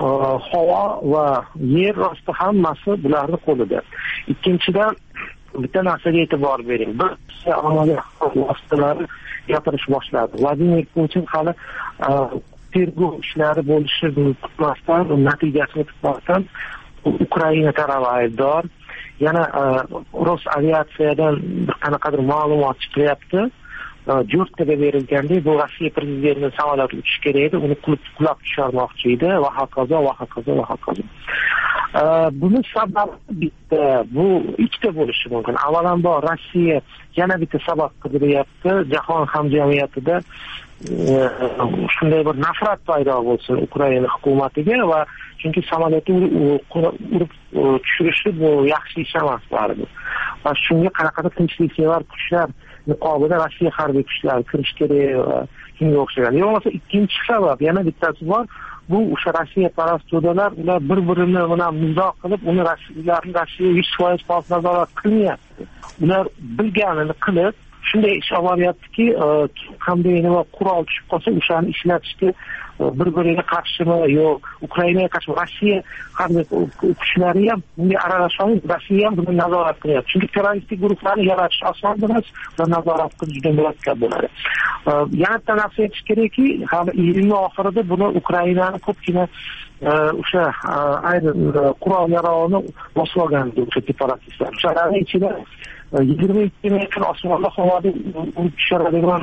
havo va yer osti hammasi bularning qo'lida. Ikkinchidan, bitta narsaga e'tibor bering. Bir ommaviy vositalari gapirish boshladi. Vladimir Putin hali tergov ishlari bo'lishini kutmasdan, natijasini kutmasdan Ukraina tarafi aybdor. Yana Rosaviatsiyadan bir qanaqadir ma'lumot chiqyapti. jo'rttaga berilganda bu Rossiya prezidenti samolyoti uchishi kerak edi, uni qulab tushirmoqchi edi va hokazo va hokazo va hokazo. Buni sababi bitta, bu ikkita bo'lishi mumkin. Avvalambor Rossiya yana bitta sabab qidiryapti, jahon hamjamiyatida shunday bir nafrat paydo bo'lsin Ukraina hukumatiga va chunki samolyotni urib tushirishni bu yaxshi ish emas baribir. Va shunga qanaqadir tinchliksevar kuchlar muqobilida Rossiya harbiy kuchlari kirish kerak va shunga o'xshagan. Yo'qsa ikkinchi sabab yana bittasi bor. Bu o'sha Rossiya parast to'dalar, ular bir-birini bilan nizo qilib, uni Rossiyalarni Rossiya yuz foiz nazorat qilmayapti. Ular bilganini qilib shunday ish olyaptiki, qanday nima qurol tushib qolsa, o'shani ishlatishga bir-biriga qarshimi yo'q, Ukrainaga qarshi Rossiya harbiy kuchlari ham bunga aralashmaydi, Rossiya ham buni nazorat qilyapti. Chunki terroristik guruhlarni yaratish oson emas, ular nazorat qilish juda murakkab bo'ladi. Yana bitta narsa aytish kerakki, hali iyulning oxirida buni Ukrainani ko'pgina o'sha ayrim qurol yarog'ini bosib olgandi o'sha separatistlar. O'shalarning ichida yigirma ikki metr osmonda havoda urib tushiradigan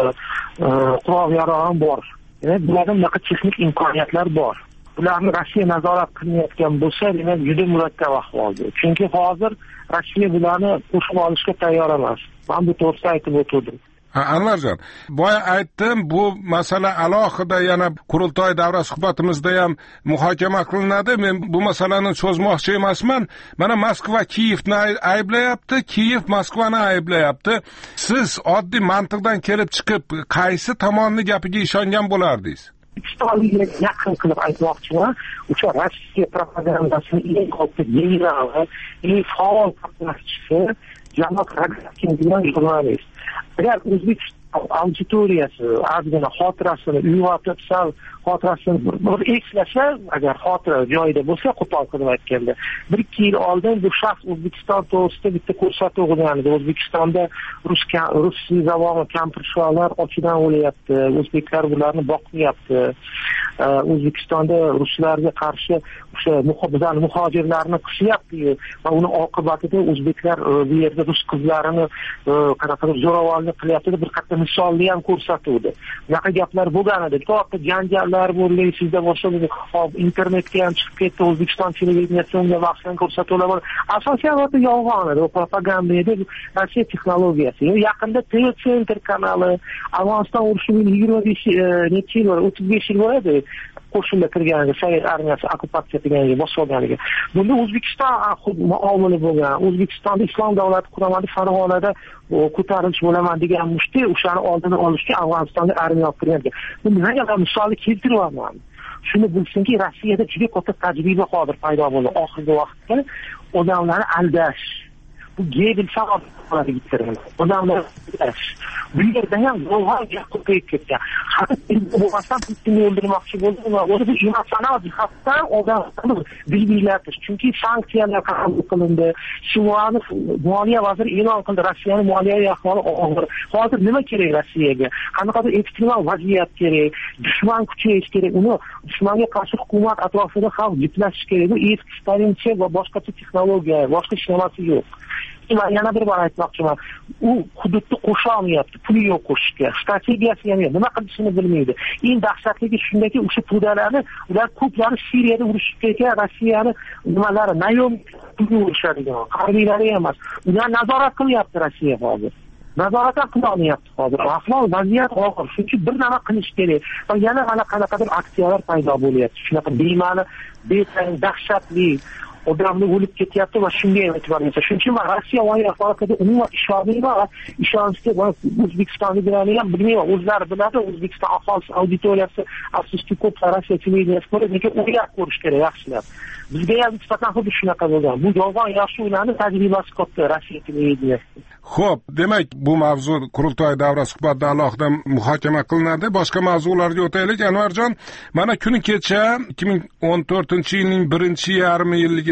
qurol yarog'i bor. Demak, bularda bunaqa texnik imkoniyatlar bor. Ularni Rossiya nazorat qilmayotgan bo'lsa, demak, juda murakkab ahvolda. Chunki hozir Rossiya bularni qo'shib olishga tayyor emas. Men bu to'g'risida aytib o'tdim. Anvarjon, boya aytdim, bu masala alohida yana qurultoy davra suhbatimizda ham muhokama qilinadi. Men bu masalani cho'zmoqchi emasman. Mana Moskva Kiyevni ayblayapti, Kiyev Moskvani ayblayapti. Siz oddiy mantiqdan kelib chiqib, qaysi tomonning gapiga ishongan bo'lardingiz? Stalingga yaqin qilib aytmoqchiman, o'sha Rossiya propagandasini eng katta generali, eng faol qatnashchisi Janob Rogatkin degan jurnalist. Agar O'zbekiston auditoriyasi ozgina xotirasini uyg'otib, sal xotirasini bir eslasa, agar xotira joyida bo'lsa, qo'pol qilib aytganda, bir ikki yil oldin bu shaxs O'zbekiston to'g'risida bitta ko'rsatuv o'qigan edi. O'zbekistonda rus rus zavodi kampir-shuvalar ochidan o'lyapti, o'zbeklar bularni boqmayapti. O'zbekistonda ruslarga qarshi o'sha muhojirlarni muhojirlarni qishyapti va uni oqibatida o'zbeklar bu yerda rus qizlarini qanaqadir zo'ravonlik qilyapti deb bir qator misolni ham ko'rsatuvdi. Bunaqa gaplar bo'lgan edi. To'g'ri janjallar bo'ldi, sizda boshqa hop internetga ham chiqib ketdi, O'zbekiston televideniyasi unga vaqtdan ko'rsatuvlar bor. Asosiy avvalda yolg'on edi, propaganda edi, Rossiya texnologiyasi. Yaqinda T V Center kanali Afg'oniston urushining yigirma besh necha yil, o'ttiz besh yil bo'ladi. Qo'shinga kirganiga, Sovet armiyasi okkupatsiya qilganiga, bosib olganiga. Bunda O'zbekiston muomili bo'lgan. O'zbekistonda islom davlati quramadi, Farg'onada ko'tarilish bo'laman degan mushti o'shani oldini olishga Afg'onistonga armiya olib kirgan. Bu nimaga misolni keltiryapman? Shuni bilsinki, Rossiyada juda katta tajriba hozir paydo bo'ldi. Oxirgi vaqtda odamlarni aldash, bu Gebel saboqlari bitirgan. Odamlar aldash. Bu yerda ham yolg'on gap qo'yib ketgan. Hatto bo'lmasam Putinni o'ldirmoqchi bo'ldi va o'zi emosional jihatdan odamlarni bilgilatish. Chunki sanksiyalar qabul qilindi. Shimoni moliya vaziri e'lon qildi, Rossiyaning moliyaviy ahvoli og'ir. Hozir nima kerak Rossiyaga? Qanaqadir ekstremal vaziyat kerak, dushman kuchayish kerak. Uni dushmanga qarshi hukumat atrofida xalq jiplashish kerak. Bu eski stalincha va boshqacha texnologiya, boshqa hech narsa yo'q. Va yana bir bor aytmoqchiman, u hududni qo'sha olmayapti, puli yo'q qo'shishga, strategiyasi ham yo'q, nima qilishini bilmaydi. Eng dahshatligi shundaki, o'sha to'dalarni ular ko'plari Suriyada urushib ketgan, Rossiyani nimalari, nayom pulga urishadigan, harbiylari emas. Ular nazorat qilyapti Rossiya hozir. Nazorat ham qila olmayapti hozir. Ahvol, vaziyat og'ir. Chunki bir nima qilish kerak. Va yana mana qanaqadir aksiyalar paydo bo'lyapti. Shunaqa bema'ni, betang, dahshatli odamlar o'lib ketyapti va shunga e'tibor bersa. Shuning uchun men Rossiya voqea holatida umuman ishonmayman va ishonishga O'zbekistonliklarni ham bilmayman. O'zlari biladi, O'zbekiston aholisi auditoriyasi afsuski ko'p Rossiya televiziyasi ko'radi, lekin o'ylab ko'rish kerak yaxshilab. Bizga ham nisbatan xuddi shunaqa bo'lgan. Bu yolg'on yaxshi ularning tajribasi katta Rossiya televiziyasi. Xo'p, demak, bu mavzu qurultoy davra suhbatida alohida muhokama qilinadi. Boshqa mavzularga o'taylik. Anvarjon, mana kuni kecha ikki ming o'n to'rtinchi yilning birinchi yarmi yilligi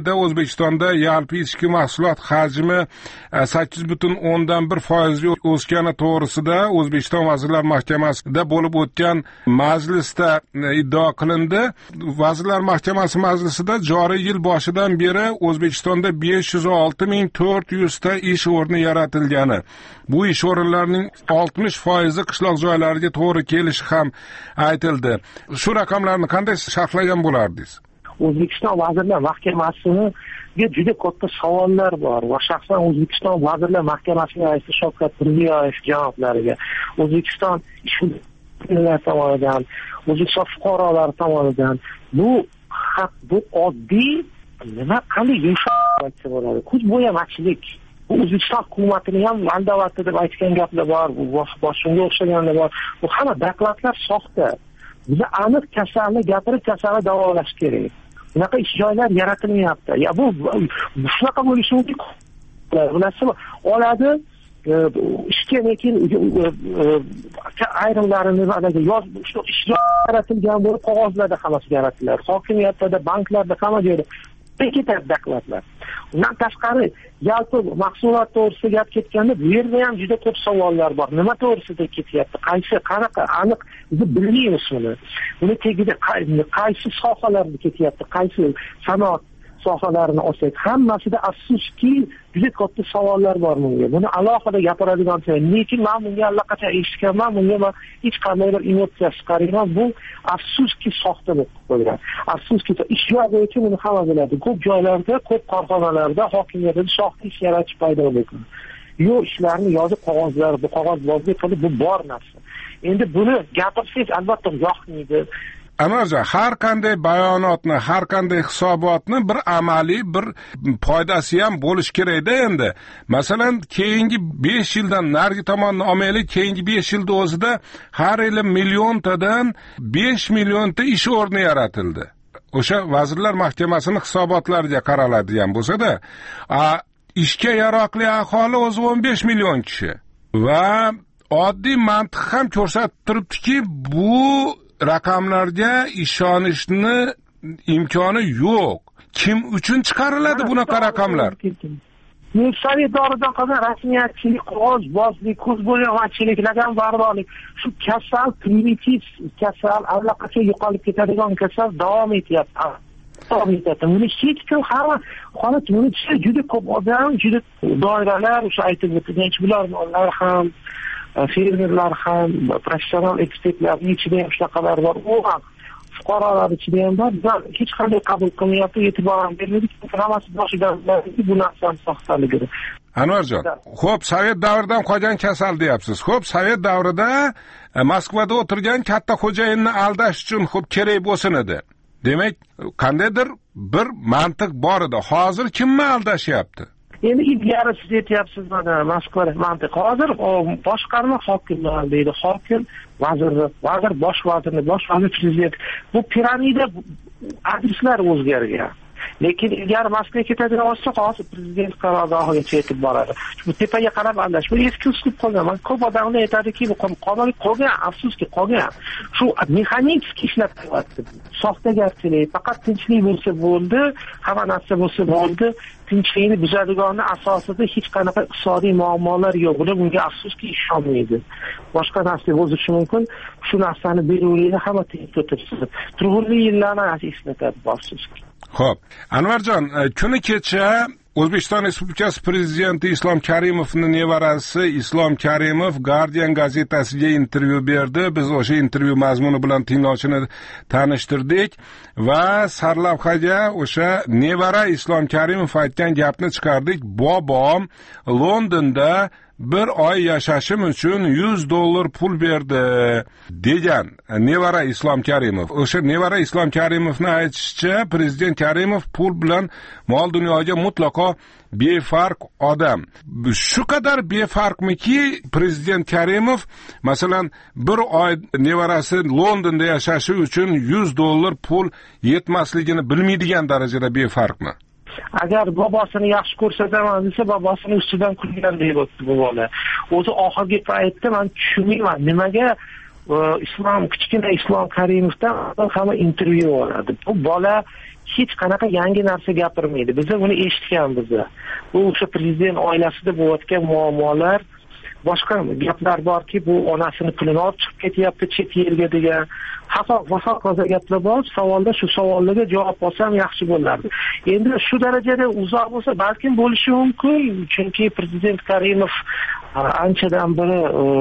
yilida O'zbekistonda yalpi ichki mahsulot hajmi sakkiz butun o'ndan bir foizga o'sgani to'g'risida O'zbekiston Vazirlar Mahkamasida bo'lib o'tgan majlisda iddio qilindi. Vazirlar Mahkamasi majlisida joriy yil boshidan beri O'zbekistonda besh yuz olti ming to'rt yuz ta ish o'rni yaratilgani, bu ish o'rinlarining oltmish foizi qishloq joylarga to'g'ri kelishi ham aytildi. Shu raqamlarni qanday sharhlagan bo'lardingiz? O'zbekiston Vazirlar Mahkamasiga juda katta savollar bor va shaxsan O'zbekiston Vazirlar Mahkamasining raisi Shavkat Mirziyoyev janoblariga, O'zbekiston ishbilarmonlari tomonidan, O'zbekiston fuqarolari tomonidan bu haq, bu oddiy nima qanday yumshoq aytsa bo'ladi, ko'zbo'yamachilik. O'zbekiston hukumatining ham mandavati deb aytgan gaplar bor, bu boshqa o'xshaganlar bor. Bu hamma dokladlar soxta. Biza aniq kasalni gapirib kasalni davolash kerak. Bunaqa ish joylar yaratilmayapti. Ya bu shunaqa bo'lishi mumkin. Bilasizmi, oladi ishga lekin ayrimlarini haliga yoz ish yaratilgan bo'lib qog'ozlarda hammasi yaratiladi. Hokimiyatlarda, banklarda, hamma joyda ketadi dokladlar. Undan tashqari yalpi mahsulot to'g'risida gap ketganda bu yerda ham juda ko'p savollar bor. Nima to'g'risida ketyapti? Qaysi, qanaqa aniq biz bilmaymiz buni. Buni tagida qaysi sohalarda ketyapti? Qaysi sanoat sohalarini olsak, hammasida afsuski juda katta savollar bor bunga. Buni alohida gapiradigan bo'lsak, lekin men bunga allaqachon eshitganman, bunga men hech qanday bir emotsiya chiqarmayman. Bu afsuski soxta bo'lib qo'ygan. Afsuski ish joyi uchun buni hamma biladi. Ko'p joylarda, ko'p korxonalarda hokimiyatda soxta ish yaratish paydo bo'lgan. Yo'q, ishlarni yozib qog'ozlar, bu qog'ozbozlik qilib, bu bor narsa. Endi buni gapirsangiz albatta yoqmaydi. Anvarjon, har qanday bayonotni, har qanday hisobotni bir amaliy bir foydasi ham bo'lish kerak-da endi. Masalan, keyingi besh yildan narigi tomonni olmaylik, keyingi besh yilda o'zida har yili milliontadan besh millionta ish o'rni yaratildi. O'sha Vazirlar Mahkamasining hisobotlariga qaraladigan bo'lsa-da, ishga yaroqli aholi o'zi o'n besh million kishi. Va oddiy mantiq ham ko'rsatib turibdiki, bu raqamlarga ishonishni imkoni yo'q. Kim uchun chiqariladi bunaqa raqamlar? Sovet davridan qolgan rasmiyatchilik, qog'ozbozlik, ko'zbo'yamachiliklardan bardorlik, shu kasal, primitiv kasal, allaqachon yo'qolib ketadigan kasal davom etyapti. Davom etyapti. Buni hech kim hamma holat buni juda ko'p odam, juda doiralar, o'sha aytib o'tgan ishbilarmonlar ham, fermerlar ham, professional ekspertlarning ichida ham shunaqalar bor. U ham fuqarolar ichida ham bor. Biz hech qanday qabul qilmayapti, e'tibor ham bermaydik. Hammasi boshidan bu narsani soxtaligini. Anvarjon, xo'p, Sovet davridan qolgan kasal deyapsiz. Xo'p, Sovet davrida Moskvada o'tirgan katta xo'jayinni aldash uchun xo'p kerak bo'lsin edi. Demak, qandaydir bir mantiq bor edi. Hozir kimni aldashyapti? Endi ilgari siz aytyapsiz mana Moskva mantiq. Hozir boshqarma hokimlar deydi, hokim vazirni, vazir bosh vazirni, bosh vazir prezident. Bu piramida adreslar o'zgargan. Lekin ilgari Moskvaga ketadigan bo'lsa, hozir prezident qarorgohigacha yetib boradi. Bu tepaga qarab andash. Bu eski uslub qolgan. Men ko'p odamlar aytadiki, bu qonunlik qolgan, afsuski qolgan. Shu mexanik ishlab qilyapti. Soxta gapchilik, faqat tinchlik bo'lsa bo'ldi, hamma narsa bo'lsa bo'ldi. Tinchlikni buzadiganning asosida hech qanaqa iqtisodiy muammolar yo'q. Buni bunga afsuski ishonmaydi. Boshqa narsa bo'lishi mumkin. Shu narsani beruvlikni hamma tezda o'tirsiz. Turli yillarni eslatadi borsiz. Xo'p, Anvarjon, kuni kecha O'zbekiston Respublikasi Prezidenti Islom Karimovning nevarasi Islom Karimov Guardian gazetasiga intervyu berdi. Biz o'sha intervyu mazmuni bilan tinglovchini tanishtirdik va sarlavhaga o'sha nevara Islom Karimov aytgan gapni chiqardik. Bobom Londonda bir oy yashashim uchun yuz dollar pul berdi degan nevara Islom Karimov. O'sha nevara Islom Karimovning aytishicha, prezident Karimov pul bilan mol dunyoga mutlaqo befarq odam. Shu qadar befarqmiki prezident Karimov masalan bir oy nevarasi Londonda yashashi uchun yuz dollar pul yetmasligini bilmaydigan darajada befarqmi? Agar bobosini yaxshi ko'rsataman desa, bobosini ustidan kulgandek bo'ldi bu bola. O'zi oxirgi paytda men tushunmayman, nimaga islom kichkina Islom Karimovdan hamma intervyu oladi. Bu bola hech qanaqa yangi narsa gapirmaydi. Biz uni eshitganmiz. Bu o'sha prezident oilasida bo'layotgan muammolar, boshqa gaplar borki, bu onasini pulini olib chiqib ketyapti chet elga degan va hokazo gaplar bor. Savolda shu savollarga javob olsam yaxshi bo'lardi. Endi shu darajada uzoq bo'lsa balkim bo'lishi mumkin, chunki prezident Karimov anchadan beri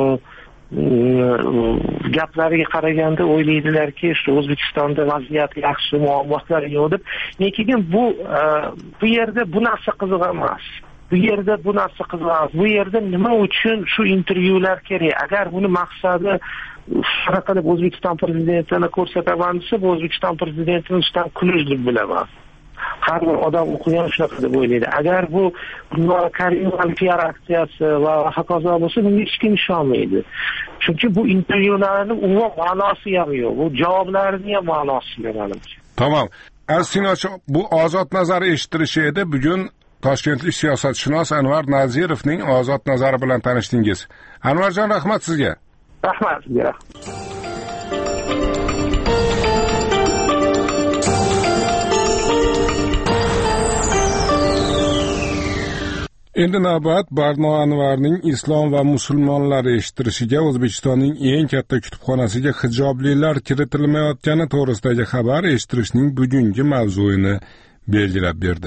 gaplariga qaraganda o'ylaydilarki, shu O'zbekistonda vaziyat yaxshi, muammolar yo'q deb. Lekin bu bu yerda bu narsa qiziq emas. Bu yerda bu narsa qiziq emas. Bu yerda nima uchun shu intervyular kerak? Agar buni maqsadi shunaqa qilib O'zbekiston prezidentini ko'rsataman desa, bu O'zbekiston prezidentini ustidan kulish deb bilaman. Har bir odam o'qigan shunaqa deb o'ylaydi. Agar bu Karimov P R aksiyasi va hokazo bo'lsa, bunga hech kim ishonmaydi. Chunki bu intervyularning umuman ma'nosi ham yo'q. Bu javoblarning ham ma'nosi yo'q menimcha. Tamam. Asinochi, bu ozod nazari eshittirishi edi. Bugun Toshkentlik siyosatshunos Anvar Nazirovning ozod nazari bilan tanishdingiz. Anvarjon, rahmat sizga. Rahmat sizga. Endi navbat Barno Anvarning Islom va musulmonlar eshittirishiga O'zbekistonning eng katta kutubxonasiga hijoblilar kiritilmayotgani to'g'risidagi xabar eshittirishning bugungi mavzuini belgilab berdi.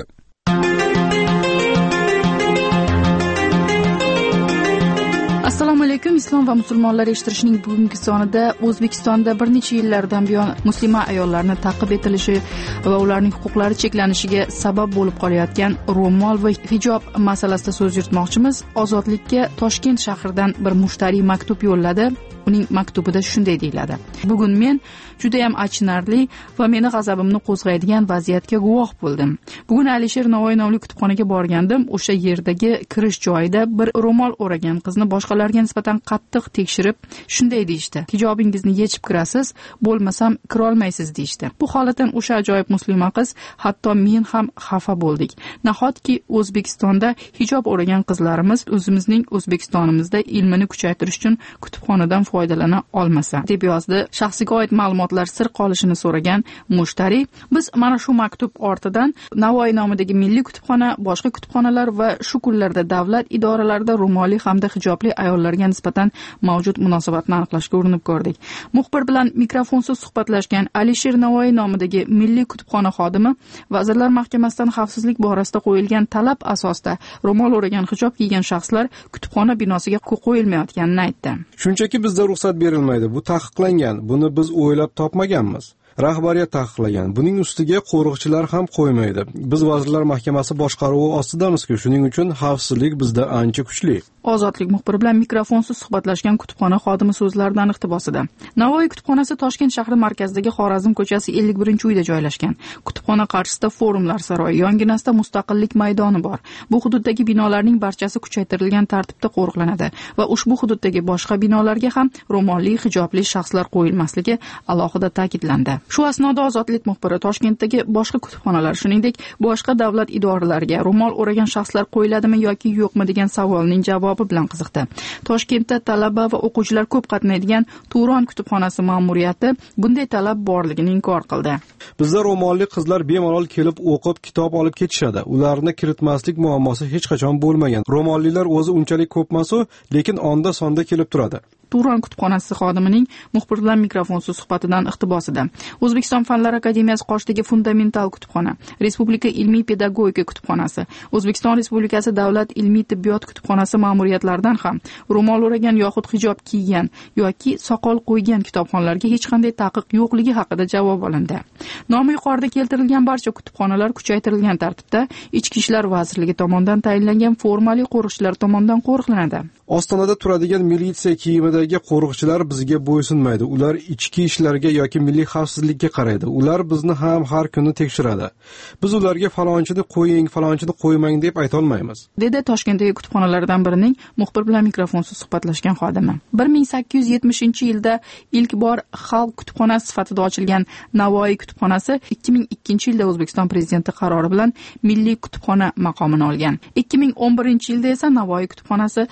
Assalomu alaykum. Islom va musulmonlar eshittirishining bugungi sonida O'zbekistonda bir necha yillardan buyon muslima ayollarni ta'qib etilishi va ularning huquqlari cheklanishiga sabab bo'lib qolayotgan ro'mol va hijob masalasida so'z yuritmoqchimiz. Ozodlikka Toshkent shahridan bir mushtariy maktub yo'lladi. Uning maktubida shunday deyiladi: Bugun men juda ham achinarli va meni g'azabimni qo'zg'aydigan vaziyatga guvoh bo'ldim. Bugun Alisher Navoiy nomli kutubxonaga borgandim. O'sha yerdagi kirish joyida bir ro'mol o'ragan qizni boshqalarga nisbatan qattiq tekshirib, shunday deyishdi: hijobingizni yechib kirasiz, bo'lmasam kira olmaysiz deyishdi. Bu holatdan o'sha ajoyib muslima qiz, hatto men ham xafa bo'ldik. Nahotki O'zbekistonda hijob o'ragan qizlarimiz o'zimizning O'zbekistonimizda ilmini kuchaytirish uchun kutubxonadan foydalana olmasa, deb yozdi shaxsiga oid ma'lumotlar sir qolishini so'ragan mushtariy. Biz mana shu maktub ortidan Navoiy nomidagi milliy kutubxona, boshqa kutubxonalar va shu kunlarda davlat idoralarida ro'molli hamda hijobli ayollarga nisbatan mavjud munosabatni aniqlashga urinib ko'rdik. Muxbir bilan mikrofonsiz suhbatlashgan Alisher Navoiy nomidagi milliy kutubxona xodimi Vazirlar Mahkamasidan xavfsizlik borasida qo'yilgan talab asosida ro'mol o'ragan hijob kiygan shaxslar kutubxona binosiga qo'yilmayotganini aytdi. Shunchaki bizda ruxsat berilmaydi. Bu taqiqlangan. Buni biz o'ylab topmaganmiz. Rahbariyat taqiqlagan. Buning ustiga qo'riqchilar ham qo'ymaydi. Biz Vazirlar Mahkamasi boshqaruvi ostidamizku, shuning uchun xavfsizlik bizda ancha kuchli. Ozodlik muxbiri bilan mikrofonsiz suhbatlashgan kutubxona xodimi so'zlaridan iqtibosida. Navoiy kutubxonasi Toshkent shahri markazidagi Xorazm ko'chasi ellik birinchi uyda joylashgan. Kutubxona qarshisida forumlar saroyi, yonginasida Mustaqillik maydoni bor. Bu hududdagi binolarning barchasi kuchaytirilgan tartibda qo'riqlanadi va ushbu hududdagi boshqa binolarga ham ro'molli, hijobli shaxslar qo'yilmasligi alohida ta'kidlandi. Shu asnoda Ozodlik muxbiri Toshkentdagi boshqa kutubxonalar, shuningdek, boshqa davlat idoralariga ro'mol o'ragan shaxslar qo'yiladimi yoki yo'qmi degan savolning javobi bilan qiziqdi. Toshkentda talaba va o'quvchilar ko'p qatnaydigan Turon kutubxonasi ma'muriyati bunday talab borligini inkor qildi. Bizda ro'molli qizlar bemalol kelib o'qib, kitob olib ketishadi. Ularni kiritmaslik muammosi hech qachon bo'lmagan. Ro'mollilar o'zi unchalik ko'pmas-u, lekin onda sonda kelib turadi. Turon kutubxonasi xodimining muxbir bilan mikrofonsiz suhbatidan iqtibosida. O'zbekiston Fanlar akademiyasi qoshidagi fundamental kutubxona, Respublika ilmiy pedagogika kutubxonasi, O'zbekiston Respublikasi davlat ilmiy tibbiyot kutubxonasi ma'muriyatlaridan ham ro'mol o'ragan yoxud hijob kiygan yoki soqol qo'ygan kitobxonlarga hech qanday taqiq yo'qligi haqida javob olindi. Nomi yuqorida keltirilgan barcha kutubxonalar kuchaytirilgan tartibda Ichki ishlar vazirligi tomonidan tayinlangan formali qo'riqchilar tomonidan qo'riqlanadi. Ostonada turadigan militsiya kiyimidagi qo'riqchilar bizga bo'ysunmaydi. Ular ichki ishlarga yoki milliy xavfsizlikka qaraydi. Ular bizni ham har kuni tekshiradi. Biz ularga falonchini qo'ying, falonchini qo'ymang deb ayta olmaymiz, dedi Toshkentdagi kutubxonalardan birining muxbir bilan mikrofonsiz suhbatlashgan xodimi. bir ming sakkiz yuz yetmishinchi yilda ilk bor xalq kutubxonasi sifatida ochilgan Navoiy kutubxonasi ikki ming ikkinchi yilda O'zbekiston prezidenti qarori bilan milliy kutubxona maqomini olgan. ikki ming o'n birinchi yilda esa Navoiy kutubxonasi yangi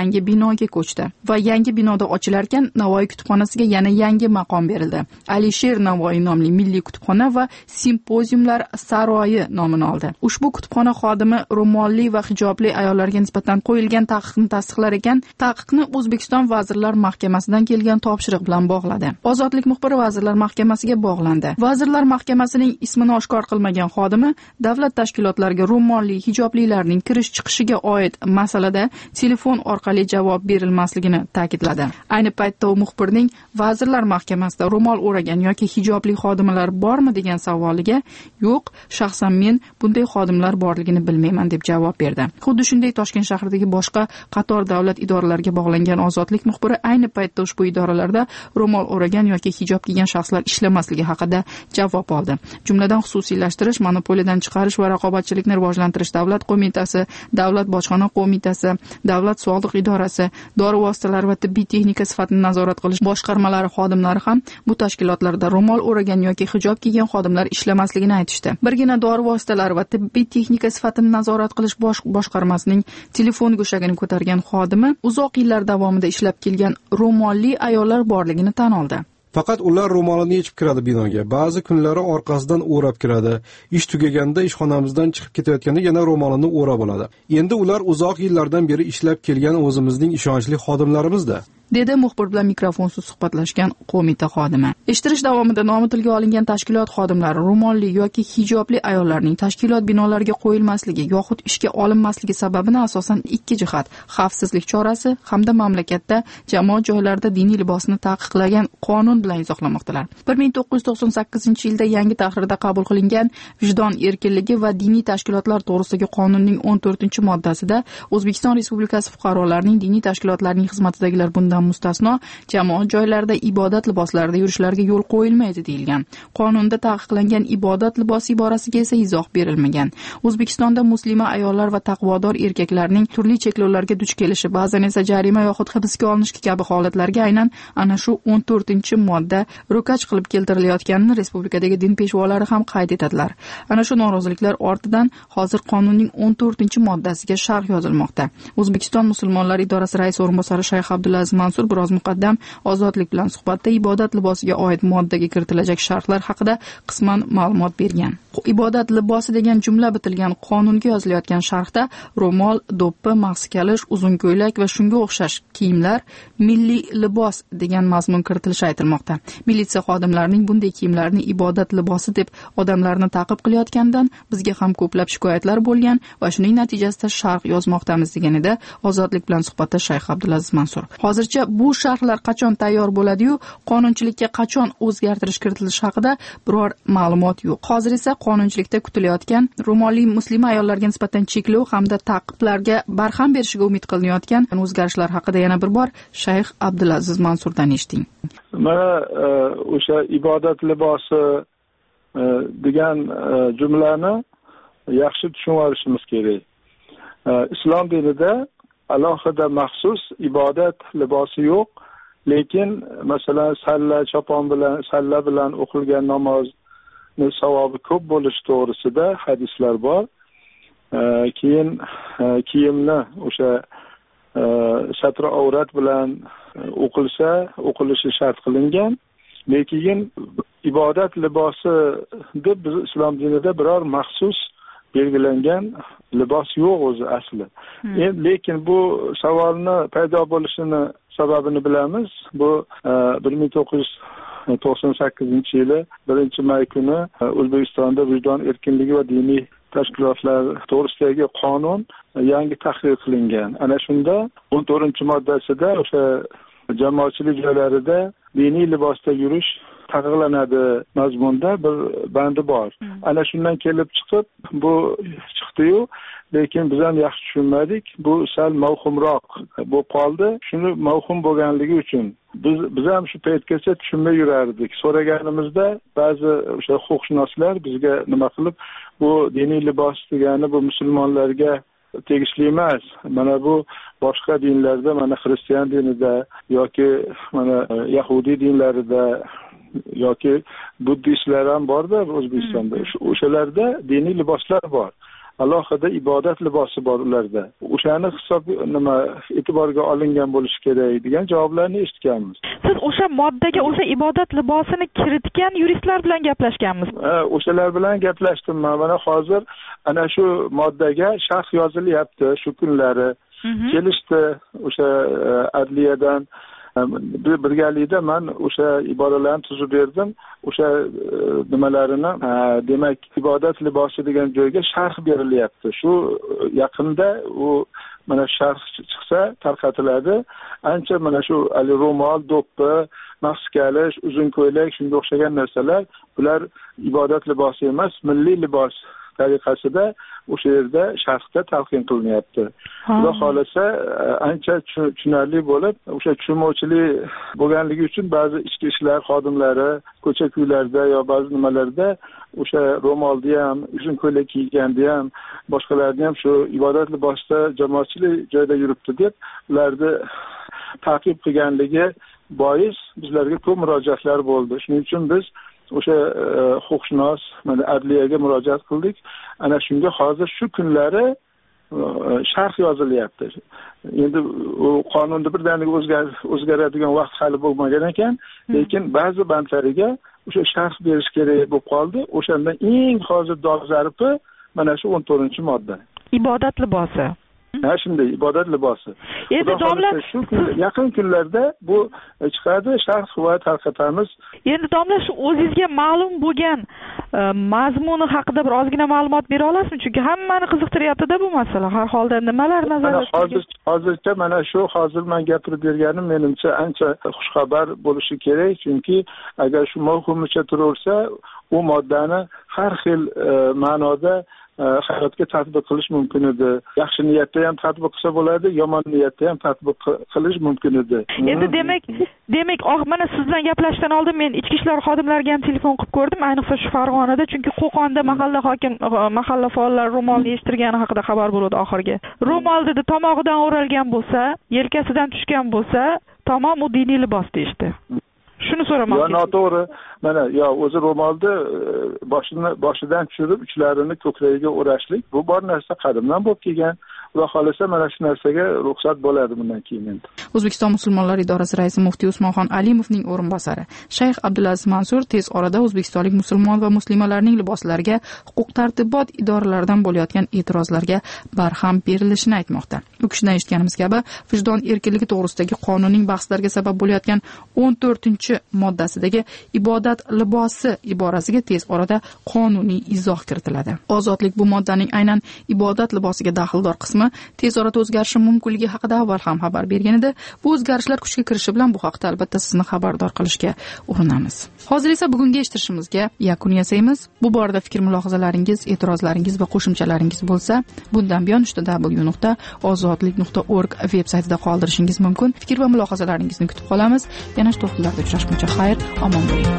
yangi binoga ko'chdi va yangi binoda ochilarkan Navoiy kutubxonasiga yana yangi maqom berildi. Alisher Navoiy nomli milliy kutubxona va simpoziumlar saroyi nomini oldi. Ushbu kutubxona xodimi ro'molli va hijobli ayollarga nisbatan qo'yilgan taqiqni tasdiqlar ekan, taqiqni O'zbekiston Vazirlar Mahkamasidan kelgan topshiriq bilan bog'ladi. Ozodlik muxbiri Vazirlar Mahkamasiga bog'landi. Vazirlar Mahkamasining ismini oshkor qilmagan xodimi davlat tashkilotlariga ro'molli, hijoblilarning kirish-chiqishiga oid masalada telefon orqali javob berilmasligini ta'kidladi. Ayni paytda u muxbirning Vazirlar Mahkamasida ro'mol o'ragan yoki hijobli xodimlar bormi degan savoliga yo'q, shaxsan men bunday xodimlar borligini bilmayman deb javob berdi. Xuddi shunday Toshkent shahridagi boshqa qator davlat idoralariga bog'langan Ozodlik muxbiri ayni paytda ushbu idoralarda ro'mol o'ragan yoki hijob kiygan shaxslar ishlamasligi haqida javob oldi. Jumladan xususiylashtirish, monopoliyadan chiqarish va raqobatchilikni rivojlantirish davlat qo'mitasi, davlat bojxona qo'mitasi, davlat soliq idorasi, dori vositalari va tibbiy texnika sifatini nazorat qilish boshqarmalari xodimlari ham bu tashkilotlarda ro'mol o'ragan yoki hijob kiygan xodimlar ishlamasligini aytishdi. Birgina dori vositalari va tibbiy texnika sifatini nazorat qilish bosh boshqarmasining telefon go'shagini ko'targan xodimi uzoq yillar davomida ishlab kelgan ro'molli ayollar borligini tan oldi. Faqat ular ro'molini yechib kiradi binoga. Ba'zi kunlari orqasidan o'rab kiradi. Ish tugaganda ishxonamizdan chiqib ketayotganda yana ro'molini o'rab oladi. Endi ular uzoq yillardan beri ishlab kelgan o'zimizning ishonchli xodimlarimizda, dedi muxbir bilan mikrofonsiz suhbatlashgan qo'mita xodimi. Eshittirish davomida nomi tilga olingan tashkilot xodimlari ro'molli yoki hijobli ayollarning tashkilot binolariga qo'yilmasligi yoxud ishga olinmasligi sababini asosan ikki jihat: xavfsizlik chorasi hamda mamlakatda jamoat joylarida diniy libosni taqiqlagan qonun bilan izohlamoqdalar. bir ming to'qqiz yuz to'qson sakkizinchi yilda yangi tahrirda qabul qilingan Vijdon erkinligi va diniy tashkilotlar to'g'risidagi qonunning o'n to'rtinchi moddasida O'zbekiston Respublikasi fuqarolarining diniy tashkilotlarining xizmatidagilar bundan mustasno jamoat joylarida ibodat liboslarida yurishlariga yo'l qo'yilmaydi deyilgan. Qonunda taqiqlangan ibodat libosi iborasiga esa izoh berilmagan. O'zbekistonda muslima ayollar va taqvodor erkaklarning turli cheklovlarga duch kelishi, ba'zan esa jarima yoxud hibsga olinishi kabi holatlarga aynan ana shu o'n to'rtinchi modda ro'kach qilib keltirilayotganini respublikadagi din peshvolari ham qayd etadilar. Ana shu noroziliklar ortidan hozir qonunning o'n to'rtinchi moddasiga sharh yozilmoqda. O'zbekiston musulmonlar idorasi rais o'rinbosari Shayx Abdulaziz Mansur biroz muqaddam Ozodlik bilan suhbatda ibodat libosiga oid moddaga kiritilajak sharhlar haqida qisman ma'lumot bergan. Ibodat libosi degan jumla bitilgan qonunga yozilayotgan sharhda ro'mol, do'ppi, maxsi kalish, uzun ko'ylak va shunga o'xshash kiyimlar milliy libos degan mazmun kiritilishi aytilmoqda. Militsiya xodimlarining bunday kiyimlarni ibodat libosi deb odamlarni ta'qib qilayotganidan bizga ham ko'plab shikoyatlar bo'lgan va shuning natijasida sharh yozmoqdamiz deganida Ozodlik bilan suhbatda Shayx Abdulaziz Mansur. Hozircha bu sharhlar qachon tayyor bo'ladi-yu, qonunchilikka qachon o'zgartirish kiritilishi haqida biror ma'lumot yo'q. Hozir esa qonunchilikda kutilayotgan ro'molli muslima ayollarga nisbatan cheklov hamda ta'qiblarga barham berishiga umid qilinayotgan o'zgarishlar haqida yana bir bor Shayx Abdulaziz Mansurdan eshiting. Mana o'sha ibodat libosi degan jumlani yaxshi tushunib olishimiz kerak. Islom dinida alohida maxsus ibodat libosi yo'q, lekin masalan salla chopon bilan salla bilan o'qilgan namozni savobi ko'p bo'lishi to'g'risida hadislar bor. Keyin kiyimni o'sha satri avrat bilan o'qilsa, o'qilishi shart qilingan. Lekin ibodat libosi deb biz islom dinida biror maxsus belgilangan libos yo'q o'zi asli. Hmm. Lekin bu savolni paydo bo'lishini sababini bilamiz. Bu bir ming to'qqiz yuz to'qson sakkizinchi yili birinchi may kuni O'zbekistonda Vijdon erkinligi va diniy tashkilotlar to'g'risidagi qonun yangi tahrir qilingan. Ana shunda o'n to'rtinchi moddasida o'sha jamoatchilik joylarida diniy libosda yurish taqiqlanadi mazmunda bir bandi bor. Hmm. Ana shundan kelib chiqib bu chiqdi-yu, lekin biz ham yaxshi tushunmadik. Bu sal mavhumroq bo'lib qoldi. Shuni mavhum bo'lganligi uchun biz biz ham shu paytgacha tushunmay yurardik. So'raganimizda ba'zi o'sha huquqshunoslar bizga nima qilib, bu diniy libos degani bu musulmonlarga tegishli emas. Mana bu boshqa dinlarda, mana xristian dinida yoki mana yahudiy dinlarida yoki buddistlar ham borda O'zbekistonda. O'shalarda diniy liboslar bor. alohida ibodat libosi bor ularda. O'shani hisob nima e'tiborga olingan bo'lishi kerak degan javoblarni eshitganmiz. Siz o'sha moddaga o'sha ibodat libosini kiritgan yuristlar bilan gaplashganmiz. Ha, o'shalar bilan gaplashdim. Mana hozir ana shu moddaga sharh yozilyapti shu kunlari. Kelishdi o'sha adliyadan. Birgalikda men o'sha iboralarni tuzib berdim. O'sha nimalarini, demak, ibodat libosi degan joyga sharh berilyapti. Shu yaqinda u mana sharh chiqsa tarqatiladi. Ancha mana shu ali ro'mol, do'ppi, maxsus kalish, uzun ko'ylak, shunga o'xshagan narsalar, bular ibodat libosi emas, milliy libos tariqasida o'sha yerda sharhda talqin qilinyapti. Xudo xolasa ancha tushunarli bo'lib, o'sha tushunmovchilik bo'lganligi uchun ba'zi ichki ishlar xodimlari ko'cha-ko'ylarda yo ba'zi nimalarda o'sha ro'molni ham, uzun ko'ylak kiyganda ham, boshqalarni ham shu ibodat libosida jamoatchilik joyda yuribdi deb ularni ta'qib qilganligi bois bizlarga ko'p murojaatlar bo'ldi. Shuning uchun biz o'sha huquqshunos mana adliyaga murojaat qildik. Ana shunga hozir shu kunlari sharh yozilyapti. Endi u qonunda birdaniga o'zgaradigan vaqt hali bo'lmagan ekan, lekin ba'zi bandlariga o'sha sharh berish kerak bo'lib qoldi. O'shandan eng hozir dolzarbi mana shu o'n to'rtinchi modda. Ibodat libosi. Ha, shunday ibodat libosi. Endi domla shu yaqin kunlarda bu chiqadi, sharh va tarqatamiz. Endi domla shu o'zingizga ma'lum bo'lgan mazmuni haqida bir ozgina ma'lumot bera olasizmi? Chunki hammani qiziqtiryapti-da bu masala. Har holda nimalar nazorat hozir hozircha mana shu hozir men gapirib berganim menimcha ancha xushxabar bo'lishi kerak, chunki agar shu mavhumicha turaversa, u moddani har xil ma'noda hayotga tatbiq qilish mumkin edi. Yaxshi niyatda ham tatbiq qilsa bo'ladi, yomon niyatda ham tatbiq qilish mumkin edi. Endi demak, demak, oh, mana siz bilan gaplashishdan oldin men ichki ishlar xodimlariga ham telefon qilib ko'rdim, ayniqsa shu Farg'onada, chunki Qo'qonda mahalla hokim, mahalla faollari ro'molni yechtirgani haqida xabar bo'ldi oxirgi. Ro'mol dedi tomog'idan o'ralgan bo'lsa, yelkasidan tushgan bo'lsa, tamom u diniy libos deyishdi. Shuni so'ramoqchi. Yo, noto'g'ri. Mana yo o'zi ro'molni boshini boshidan tushirib, uchlarini ko'kragiga o'rashlik, bu bor narsa qadimdan bo'lib kelgan. Xudo xolasa mana shu narsaga ruxsat bo'ladi bundan keyin endi. O'zbekiston musulmonlar idorasi raisi muftiy Usmonxon Alimovning o'rinbosari Shayx Abdulaziz Mansur tez orada o'zbekistonlik musulmon va muslimalarning liboslariga huquq tartibot idoralaridan bo'layotgan e'tirozlarga barham berilishini aytmoqda. U kishidan eshitganimiz kabi, vijdon erkinligi to'g'risidagi qonunning bahslarga sabab bo'layotgan o'n to'rtinchi moddasidagi ibodat libosi iborasiga tez orada qonuniy izoh kiritiladi. Ozodlik bu moddaning aynan ibodat libosiga daxldor qismi tez orada o'zgarishi mumkinligi haqida avval ham xabar bergan edi. Bu o'zgarishlar kuchga kirishi bilan bu haqda albatta sizni xabardor qilishga urinamiz. Hozir esa bugungi eshitishimizga yakun yasaymiz. Bu borada fikr mulohazalaringiz, e'tirozlaringiz va qo'shimchalaringiz bo'lsa, bundan buyon w nuqta ozodlik nuqta org veb saytida qoldirishingiz mumkin. Fikr va mulohazalaringizni kutib qolamiz. Yana shu to'xtovlarda uchrashguncha xayr, omon bo'ling.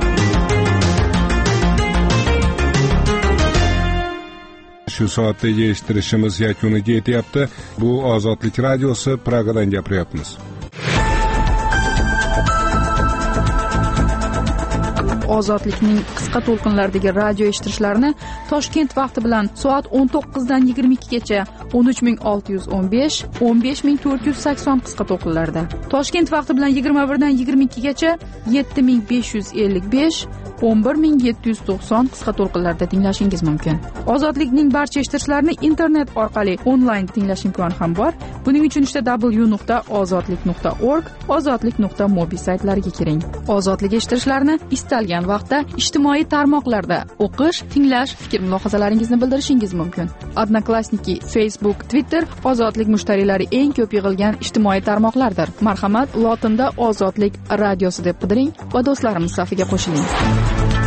Shu soatdagi eshittirishimiz yakuniga yetyapti. Bu Ozodlik radiosi, Pragadan gapiryapmiz. Ozodlikning qisqa to'lqinlardagi radio eshittirishlarini Toshkent vaqti bilan soat o'n to'qqizdan yigirma ikkigacha o'n uch ming olti yuz o'n besh, o'n besh ming to'rt yuz sakson qisqa to'lqinlarda, Toshkent vaqti bilan yigirma birdan yigirma ikkigacha yetti ming besh yuz ellik besh, o'n bir ming yetti yuz to'qson qisqa to'lqinlarda tinglashingiz mumkin. Ozodlikning barcha eshittirishlarini internet orqali onlayn tinglash imkoni ham bor. Buning uchun ishda w nuqta ozodlik nuqta org, ozodlik nuqta mobi saytlariga kiring. Ozodlik eshittirishlarini istalgan vaqtda ijtimoiy tarmoqlarda o'qish, tinglash, fikr mulohazalaringizni bildirishingiz mumkin. Odnoklassniki, Facebook, Twitter ozodlik mushtariylari eng ko'p yig'ilgan ijtimoiy tarmoqlardir. Marhamat, lotinda Ozodlik radiosi deb qidiring va do'stlarimiz safiga qo'shiling.